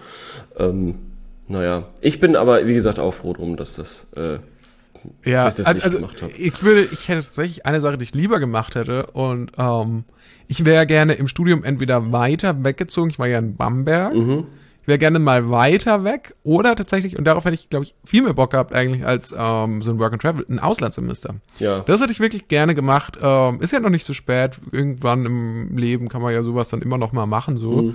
Naja, ich bin aber, wie gesagt, auch froh drum, dass dass ich das nicht gemacht habe.
Ich hätte tatsächlich eine Sache, die ich lieber gemacht hätte und ich wäre gerne im Studium entweder weiter weggezogen, ich war ja in Bamberg, ich wäre gerne mal weiter weg oder tatsächlich, und darauf hätte ich, glaube ich, viel mehr Bock gehabt eigentlich als so ein Work and Travel, ein Auslandssemester.
Ja.
Das hätte ich wirklich gerne gemacht. Ist ja noch nicht so spät, irgendwann im Leben kann man ja sowas dann immer noch mal machen, so.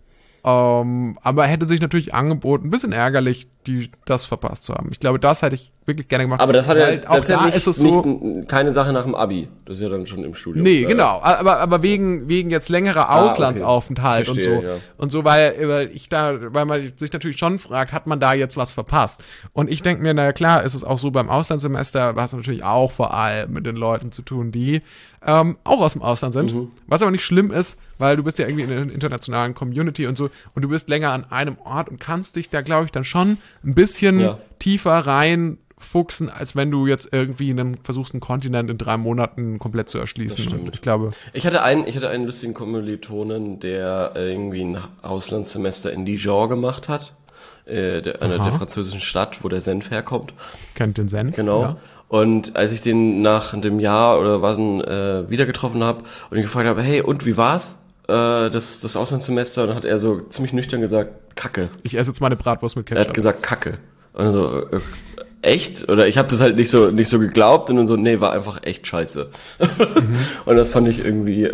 Aber hätte sich natürlich angeboten, ein bisschen ärgerlich, das verpasst zu haben. Ich glaube, das hätte ich wirklich gerne gemacht.
Aber das hat
Weil auch
das ist ja
da
nicht,
ist es so,
keine Sache nach dem Abi. Das ist ja dann schon im Studium.
nee, genau. Aber wegen jetzt längerer Auslandsaufenthalt
okay. Verstehe,
und so.
ja.
Und so, weil man sich natürlich schon fragt, hat man da jetzt was verpasst? Und ich denke mir, naja klar, ist es auch so beim Auslandssemester, was natürlich auch vor allem mit den Leuten zu tun, die auch aus dem Ausland sind. Was aber nicht schlimm ist, weil du bist ja irgendwie in einer internationalen Community und so und du bist länger an einem Ort und kannst dich da, glaube ich, dann schon ein bisschen tiefer reinfuchsen, als wenn du jetzt irgendwie versuchst, einen Kontinent in 3 Monaten komplett zu erschließen. Und ich glaube,
Ich hatte einen lustigen Kommilitonen, der irgendwie ein Auslandssemester in Dijon gemacht hat. Einer der französischen Stadt, wo der Senf herkommt.
kennt den Senf.
Genau.
Ja.
Und als ich den nach dem Jahr oder was wieder getroffen habe und ihn gefragt habe, hey, und wie war's? Das Auslandssemester, dann hat er so ziemlich nüchtern gesagt, Kacke.
Ich esse jetzt meine Bratwurst mit
Er
Ketchup.
hat gesagt, Kacke. Und so, echt? Oder ich habe das halt nicht so geglaubt und dann so, nee, war einfach echt scheiße. Und das fand ich irgendwie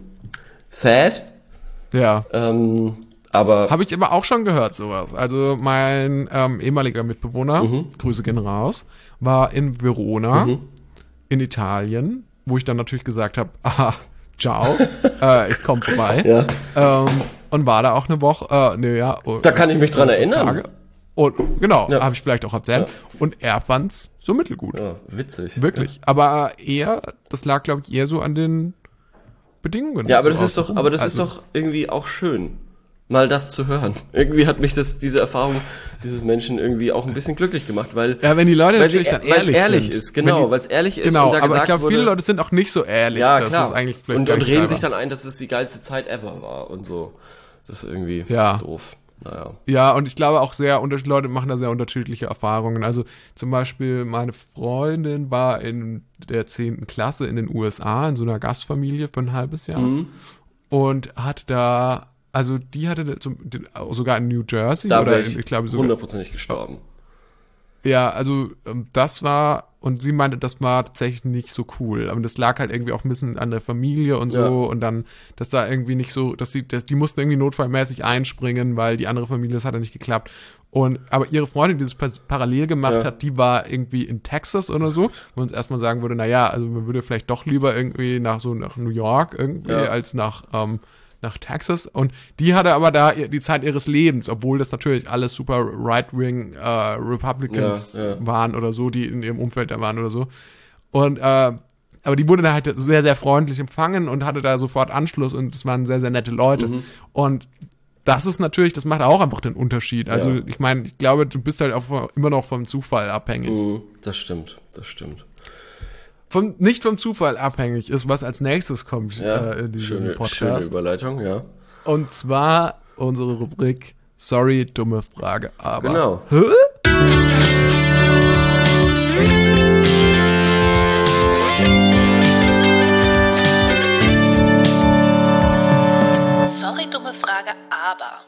sad.
Ja.
Aber
Habe ich aber auch schon gehört, sowas. Also mein ehemaliger Mitbewohner, Grüße gehen raus, war in Verona, in Italien, wo ich dann natürlich gesagt habe, aha, ciao, ich komme vorbei.
ja,
Und war da auch eine Woche,
da kann ich mich dran erinnern.
Tage. Und genau,
Ja.
habe ich vielleicht auch erzählt.
Ja.
Und er fand's so mittelgut.
Ja, witzig.
Wirklich. Aber das lag, glaube ich, eher so an den Bedingungen.
Ja, aber
so
das ist doch, ist doch irgendwie auch schön, mal das zu hören. Irgendwie hat mich diese Erfahrung dieses Menschen irgendwie auch ein bisschen glücklich gemacht, weil
ja, wenn die Leute
weil
natürlich dann
weil's ehrlich
sind.
ist, genau, weil es ehrlich ist
Genau,
und da
aber
gesagt
ich glaube,
wurde,
viele Leute sind auch nicht so ehrlich,
ja,
dass
klar.
es eigentlich vielleicht
und
gar nicht
reden
geil
sich
war.
dann ein, dass es die geilste Zeit ever war und so. Das ist irgendwie
Ja.
doof. Naja.
Ja, und ich glaube auch Leute machen da sehr unterschiedliche Erfahrungen. Also zum Beispiel meine Freundin war in der 10. Klasse in den USA in so einer Gastfamilie für ein halbes Jahr und hat da, also die hatte sogar in New Jersey
Da
oder
wäre ich
ich glaube sogar,
hundertprozentig gestorben.
ja, also das war, und sie meinte, das war tatsächlich nicht so cool. Aber das lag halt irgendwie auch ein bisschen an der Familie und so.
Ja.
Und dann, dass da irgendwie nicht so, die mussten irgendwie notfallmäßig einspringen, weil die andere Familie, das hat ja nicht geklappt. Aber ihre Freundin, die das parallel gemacht hat, die war irgendwie in Texas oder so, wo uns erstmal sagen würde, naja, also man würde vielleicht doch lieber irgendwie nach New York irgendwie, als nach Texas, und die hatte aber da die Zeit ihres Lebens, obwohl das natürlich alles super right-wing Republicans waren oder so, die in ihrem Umfeld da waren oder so. Und aber die wurde da halt sehr, sehr freundlich empfangen und hatte da sofort Anschluss, und es waren sehr, sehr nette Leute. Und das ist natürlich, das macht auch einfach den Unterschied. Also ich meine, ich glaube, du bist halt auch immer noch vom Zufall abhängig.
Das stimmt.
Nicht vom Zufall abhängig ist, was als nächstes kommt in diesem Podcast.
Schöne Überleitung, ja.
Und zwar unsere Rubrik Sorry, dumme Frage, aber.
Genau.
Hä?
Sorry, dumme Frage, aber.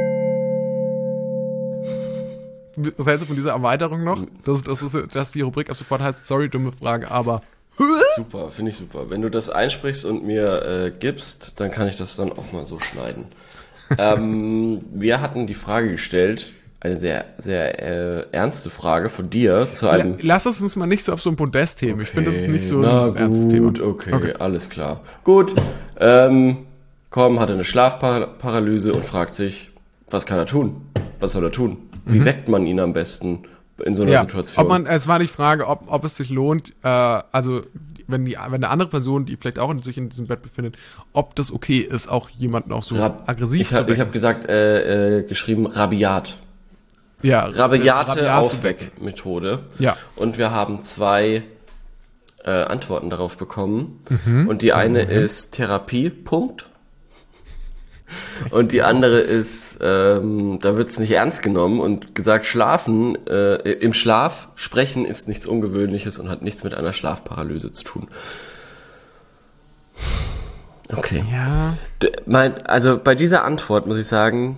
Was hältst du von dieser Erweiterung noch? Dass die Rubrik ab sofort heißt Sorry, dumme Frage, aber.
Super, finde ich super. Wenn du das einsprichst und mir gibst, dann kann ich das dann auch mal so schneiden. Wir hatten die Frage gestellt, eine sehr, sehr ernste Frage von dir zu einem...
Lass es uns mal nicht so auf so ein Podest heben. Ich finde, das ist nicht so
ein
ernstes Thema.
Okay, alles klar. Gut, Korben hatte eine Schlafparalyse und fragt sich, was kann er tun? Was soll er tun? Wie weckt man ihn am besten in so einer Situation?
Es war die Frage, ob es sich lohnt, also wenn eine andere Person, die vielleicht auch sich in diesem Bett befindet, ob das okay ist, auch jemanden auch so aggressiv zu wecken.
Ich habe gesagt, geschrieben rabiat.
Ja,
Rabiate Aufweckmethode.
Ja.
Und wir haben 2 Antworten darauf bekommen. Und die eine ist Therapie, Punkt. Und die andere ist, da wird's nicht ernst genommen und gesagt, im Schlaf sprechen ist nichts Ungewöhnliches und hat nichts mit einer Schlafparalyse zu tun. Okay.
Ja.
Also bei dieser Antwort muss ich sagen,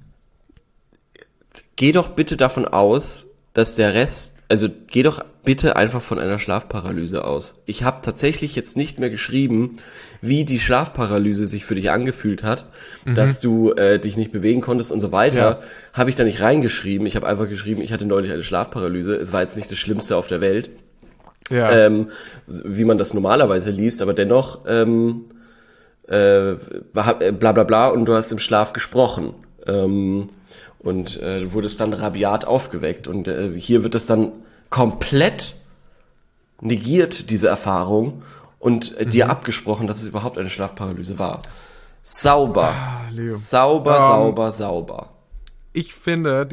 geh doch bitte davon aus, dass der Rest, also geh doch bitte einfach von einer Schlafparalyse aus. Ich habe tatsächlich jetzt nicht mehr geschrieben, wie die Schlafparalyse sich für dich angefühlt hat, dass du dich nicht bewegen konntest und so weiter. Habe ich da nicht reingeschrieben. Ich habe einfach geschrieben, ich hatte neulich eine Schlafparalyse. Es war jetzt nicht das Schlimmste auf der Welt, wie man das normalerweise liest, aber dennoch bla bla bla und du hast im Schlaf gesprochen. Und du wurdest dann rabiat aufgeweckt. Und hier wird es dann komplett negiert, diese Erfahrung, und dir abgesprochen, dass es überhaupt eine Schlafparalyse war. Sauber.
Leo.
Sauber.
Ich finde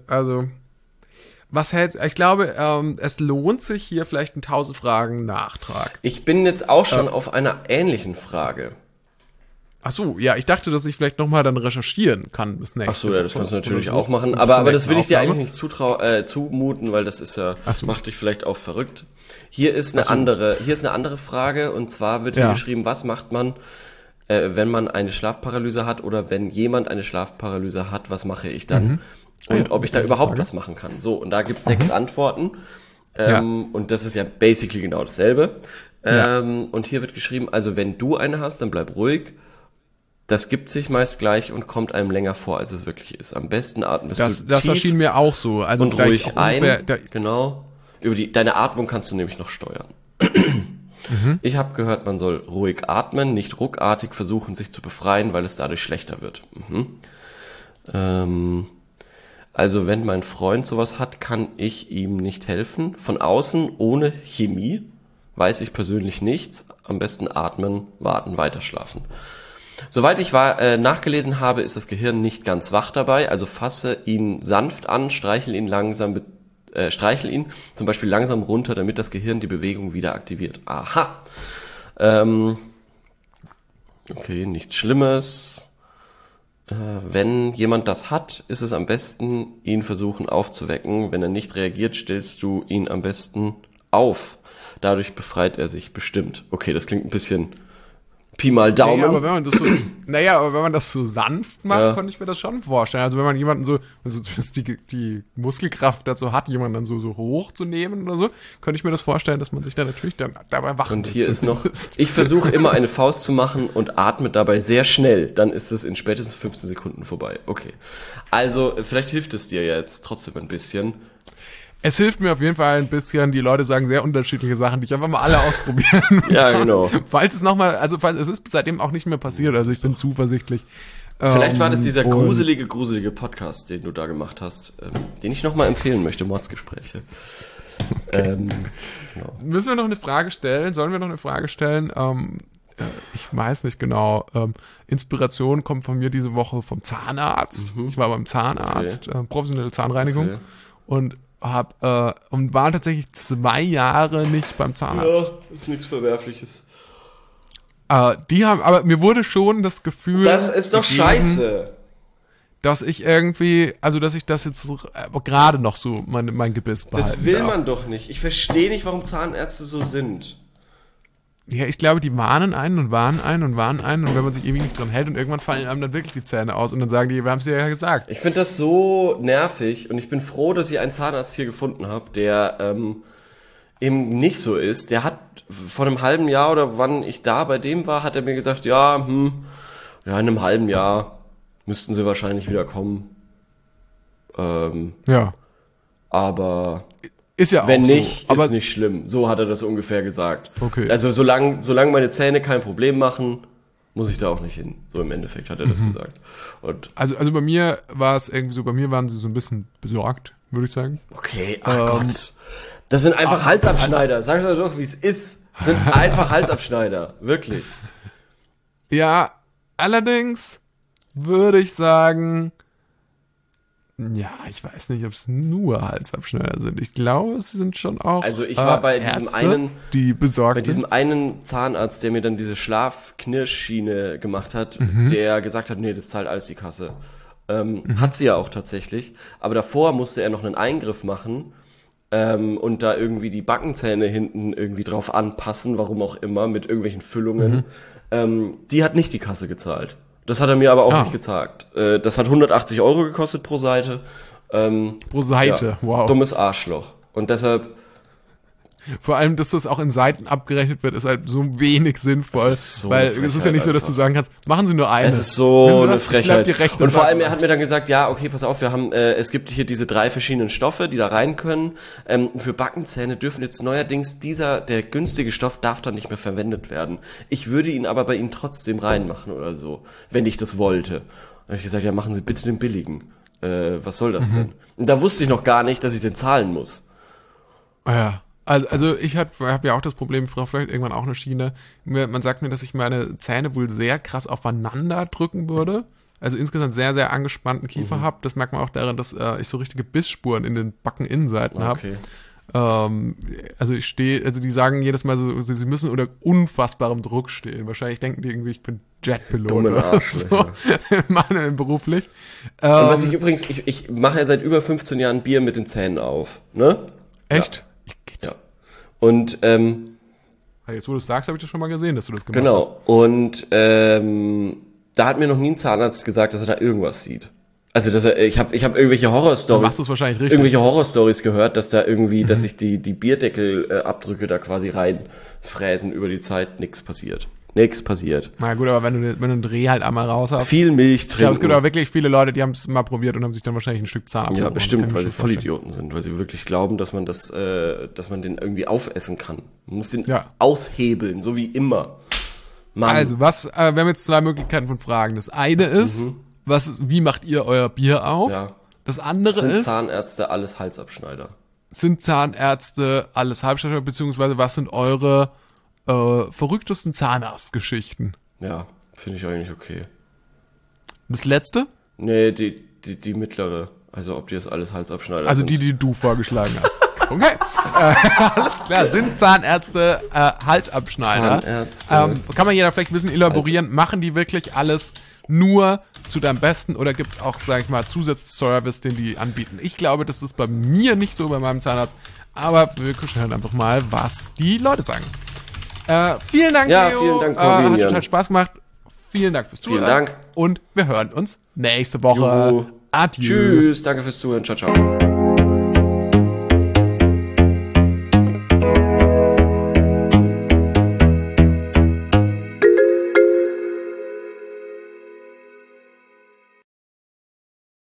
ich glaube, es lohnt sich hier vielleicht ein 1000 Fragen Nachtrag.
Ich bin jetzt auch schon auf einer ähnlichen Frage.
Ach so, ja, ich dachte, dass ich vielleicht nochmal dann recherchieren kann bis nächste
Ach so, ja, das kannst du natürlich
so.
auch machen, aber das will ich dir eigentlich nicht zumuten, weil das ist ja, macht dich vielleicht auch verrückt. Hier ist eine andere Frage, und zwar wird hier geschrieben, was macht man, wenn man eine Schlafparalyse hat oder wenn jemand eine Schlafparalyse hat, was mache ich dann? und ob ich da überhaupt
Frage.
was machen kann. So, und da gibt's 6 Antworten.
Ja.
Und das ist ja basically genau dasselbe.
Ja.
Und hier wird geschrieben, also wenn du eine hast, dann bleib ruhig. Das gibt sich meist gleich und kommt einem länger vor, als es wirklich ist. Am besten atmest
Das
du tief
erschien mir auch so. Also
und
gleich
ruhig
auch ungefähr-
ein. Genau. Deine Atmung kannst du nämlich noch steuern. Ich habe gehört, man soll ruhig atmen, nicht ruckartig versuchen, sich zu befreien, weil es dadurch schlechter wird. Also wenn mein Freund sowas hat, kann ich ihm nicht helfen. Von außen, ohne Chemie, weiß ich persönlich nichts. Am besten atmen, warten, weiterschlafen. Soweit ich nachgelesen habe, ist das Gehirn nicht ganz wach dabei. Also fasse ihn sanft an, streichel ihn zum Beispiel langsam runter, damit das Gehirn die Bewegung wieder aktiviert. Aha. Okay, nichts Schlimmes. Wenn jemand das hat, ist es am besten, ihn versuchen aufzuwecken. Wenn er nicht reagiert, stellst du ihn am besten auf. Dadurch befreit er sich bestimmt. Okay, das klingt ein bisschen Pi mal Daumen.
aber wenn man das so sanft macht, konnte ich mir das schon vorstellen. Also wenn man jemanden so die Muskelkraft dazu hat, jemanden dann so hochzunehmen oder so, könnte ich mir das vorstellen, dass man sich dann natürlich dann dabei wach
Und
wird
hier ist noch,
zumindest.
ich versuche immer eine Faust zu machen und atme dabei sehr schnell. Dann ist es in spätestens 15 Sekunden vorbei. Okay. Also, vielleicht hilft es dir jetzt trotzdem ein bisschen.
Es hilft mir auf jeden Fall ein bisschen. Die Leute sagen sehr unterschiedliche Sachen, die ich einfach mal alle ausprobieren.
Ja, genau.
falls es ist seitdem auch nicht mehr passiert, also ich bin zuversichtlich.
Vielleicht war das dieser
und-
gruselige Podcast, den du da gemacht hast, den ich nochmal empfehlen möchte, Mordsgespräche. Genau.
Müssen wir noch eine Frage stellen? Sollen wir noch eine Frage stellen? Ich weiß nicht genau. Inspiration kommt von mir diese Woche vom Zahnarzt. Ich war beim Zahnarzt, professionelle Zahnreinigung und war tatsächlich 2 Jahre nicht beim Zahnarzt.
Ja, ist nichts Verwerfliches.
Aber mir wurde schon das Gefühl,
Das ist doch
gegeben,
scheiße.
dass ich das jetzt gerade noch so mein Gebiss behalten
Das will
darf.
man doch nicht. Ich verstehe nicht, warum Zahnärzte so sind.
Ja, ich glaube, die warnen einen und warnen einen und warnen einen und wenn man sich ewig nicht dran hält und irgendwann fallen einem dann wirklich die Zähne aus und dann sagen die, wir haben es dir ja gesagt.
Ich finde das so nervig und ich bin froh, dass ich einen Zahnarzt hier gefunden habe, der eben nicht so ist. Der hat vor einem halben Jahr oder wann ich da bei dem war, hat er mir gesagt, ja, in einem halben Jahr müssten sie wahrscheinlich wieder kommen.
Ja,
Aber
ist ja
wenn
auch
nicht,
so. Aber
ist nicht schlimm. So hat er das ungefähr gesagt.
Okay.
Also solange meine Zähne kein Problem machen, muss ich da auch nicht hin. So im Endeffekt hat er das gesagt. Und
also bei mir war es irgendwie so, bei mir waren sie so ein bisschen besorgt, würde ich sagen.
okay, ach Gott. Das sind einfach Halsabschneider. Sag doch, wie es ist. Das sind einfach Halsabschneider. Wirklich.
Ja, allerdings würde ich sagen, ja, ich weiß nicht, ob es nur Halsabschneider sind. Ich glaube, es sind schon auch
Also ich war bei diesem
Ärzte,
einen-
die besorgt
Bei diesem
sind.
einen Zahnarzt, der mir dann diese Schlafknirschschiene gemacht hat, der gesagt hat, nee, das zahlt alles die Kasse. Hat sie ja auch tatsächlich. Aber davor musste er noch einen Eingriff machen und da irgendwie die Backenzähne hinten irgendwie drauf anpassen, warum auch immer, mit irgendwelchen Füllungen. Die hat nicht die Kasse gezahlt. Das hat er mir aber auch nicht gesagt. Das hat 180 € gekostet pro Seite.
Pro Seite,
Ja,
wow.
dummes Arschloch. Und deshalb,
Vor allem, dass das auch in Seiten abgerechnet wird, ist halt so wenig sinnvoll.
Das ist so
weil
eine
es ist ja
Frechheit
nicht so, dass du
einfach.
sagen kannst, machen Sie nur eine.
es ist so
Wenn Sie
eine
das- ich glaub,
Frechheit.
die rechte
Und vor
Seite
allem, er
macht-
hat mir dann gesagt, ja, okay, pass auf, es gibt hier diese 3 verschiedenen Stoffe, die da rein können. Für Backenzähne dürfen jetzt neuerdings der günstige Stoff darf dann nicht mehr verwendet werden. Ich würde ihn aber bei Ihnen trotzdem reinmachen oder so, wenn ich das wollte. Dann habe ich gesagt, ja, machen Sie bitte den billigen. Was soll das denn? Und da wusste ich noch gar nicht, dass ich den zahlen muss.
Ja, also ich hab ja auch das Problem, ich brauche vielleicht irgendwann auch eine Schiene. Man sagt mir, dass ich meine Zähne wohl sehr krass aufeinander drücken würde. Also insgesamt sehr, sehr angespannten Kiefer habe. Das merkt man auch daran, dass ich so richtige Bissspuren in den Backeninnenseiten habe.
Okay.
Also die sagen jedes Mal so, sie müssen unter unfassbarem Druck stehen. Wahrscheinlich denken die irgendwie, ich bin Jetpilot
dummen
oder
Arschlöcher.
so. Meine beruflich.
Und was ich übrigens, ich mache ja seit über 15 Jahren Bier mit den Zähnen auf, ne?
Echt?
Ja. Und,
Jetzt, wo du es sagst, habe ich das schon mal gesehen, dass du das gemacht hast.
genau. Und, da hat mir noch nie ein Zahnarzt gesagt, dass er da irgendwas sieht. Also ich hab irgendwelche
Dann
Horrorstories.
machst du es wahrscheinlich richtig.
Irgendwelche Horrorstories gehört, dass da irgendwie, dass sich die Bierdeckelabdrücke da quasi reinfräsen über die Zeit, nichts passiert.
Na gut, aber wenn du einen Dreh halt einmal raus hast.
Viel Milch
Ich glaube, es gibt
trinken.
auch wirklich viele Leute, die haben es mal probiert und haben sich dann wahrscheinlich ein Stück Zahn abgebrochen.
Ja, bestimmt,
Das kann
weil
ich
sie
mir schon vorstellen.
Vollidioten sind, weil sie wirklich glauben, dass man dass man den irgendwie aufessen kann. Man muss den
Ja.
aushebeln, so wie immer. Mann.
Also, wir haben jetzt 2 Möglichkeiten von Fragen. Das eine ist, wie macht ihr euer Bier auf?
Ja.
Das andere
Sind
ist,
Zahnärzte alles Halsabschneider?
sind Zahnärzte alles Halbstadter, beziehungsweise was sind eure verrücktesten Zahnarztgeschichten?
Ja, finde ich eigentlich okay.
Das letzte?
Nee, die mittlere. Also ob die das alles Halsabschneider
Also
sind.
die du vorgeschlagen hast. Okay. Alles klar. Sind Zahnärzte Halsabschneider?
Zahnärzte.
Kann man hier da vielleicht ein bisschen elaborieren? Machen die wirklich alles nur zu deinem Besten oder gibt es auch, sag ich mal, Zusatzservice, den die anbieten? Ich glaube, das ist bei mir nicht so, bei meinem Zahnarzt. Aber wir hören einfach mal, was die Leute sagen. Vielen Dank,
Ja,
Leo.
vielen Dank,
Hat
Corbinian.
total Spaß gemacht. Vielen Dank fürs Zuhören.
Vielen Dank.
Und wir hören uns nächste Woche.
Juhu.
Adieu.
Tschüss, danke fürs Zuhören. Ciao, ciao.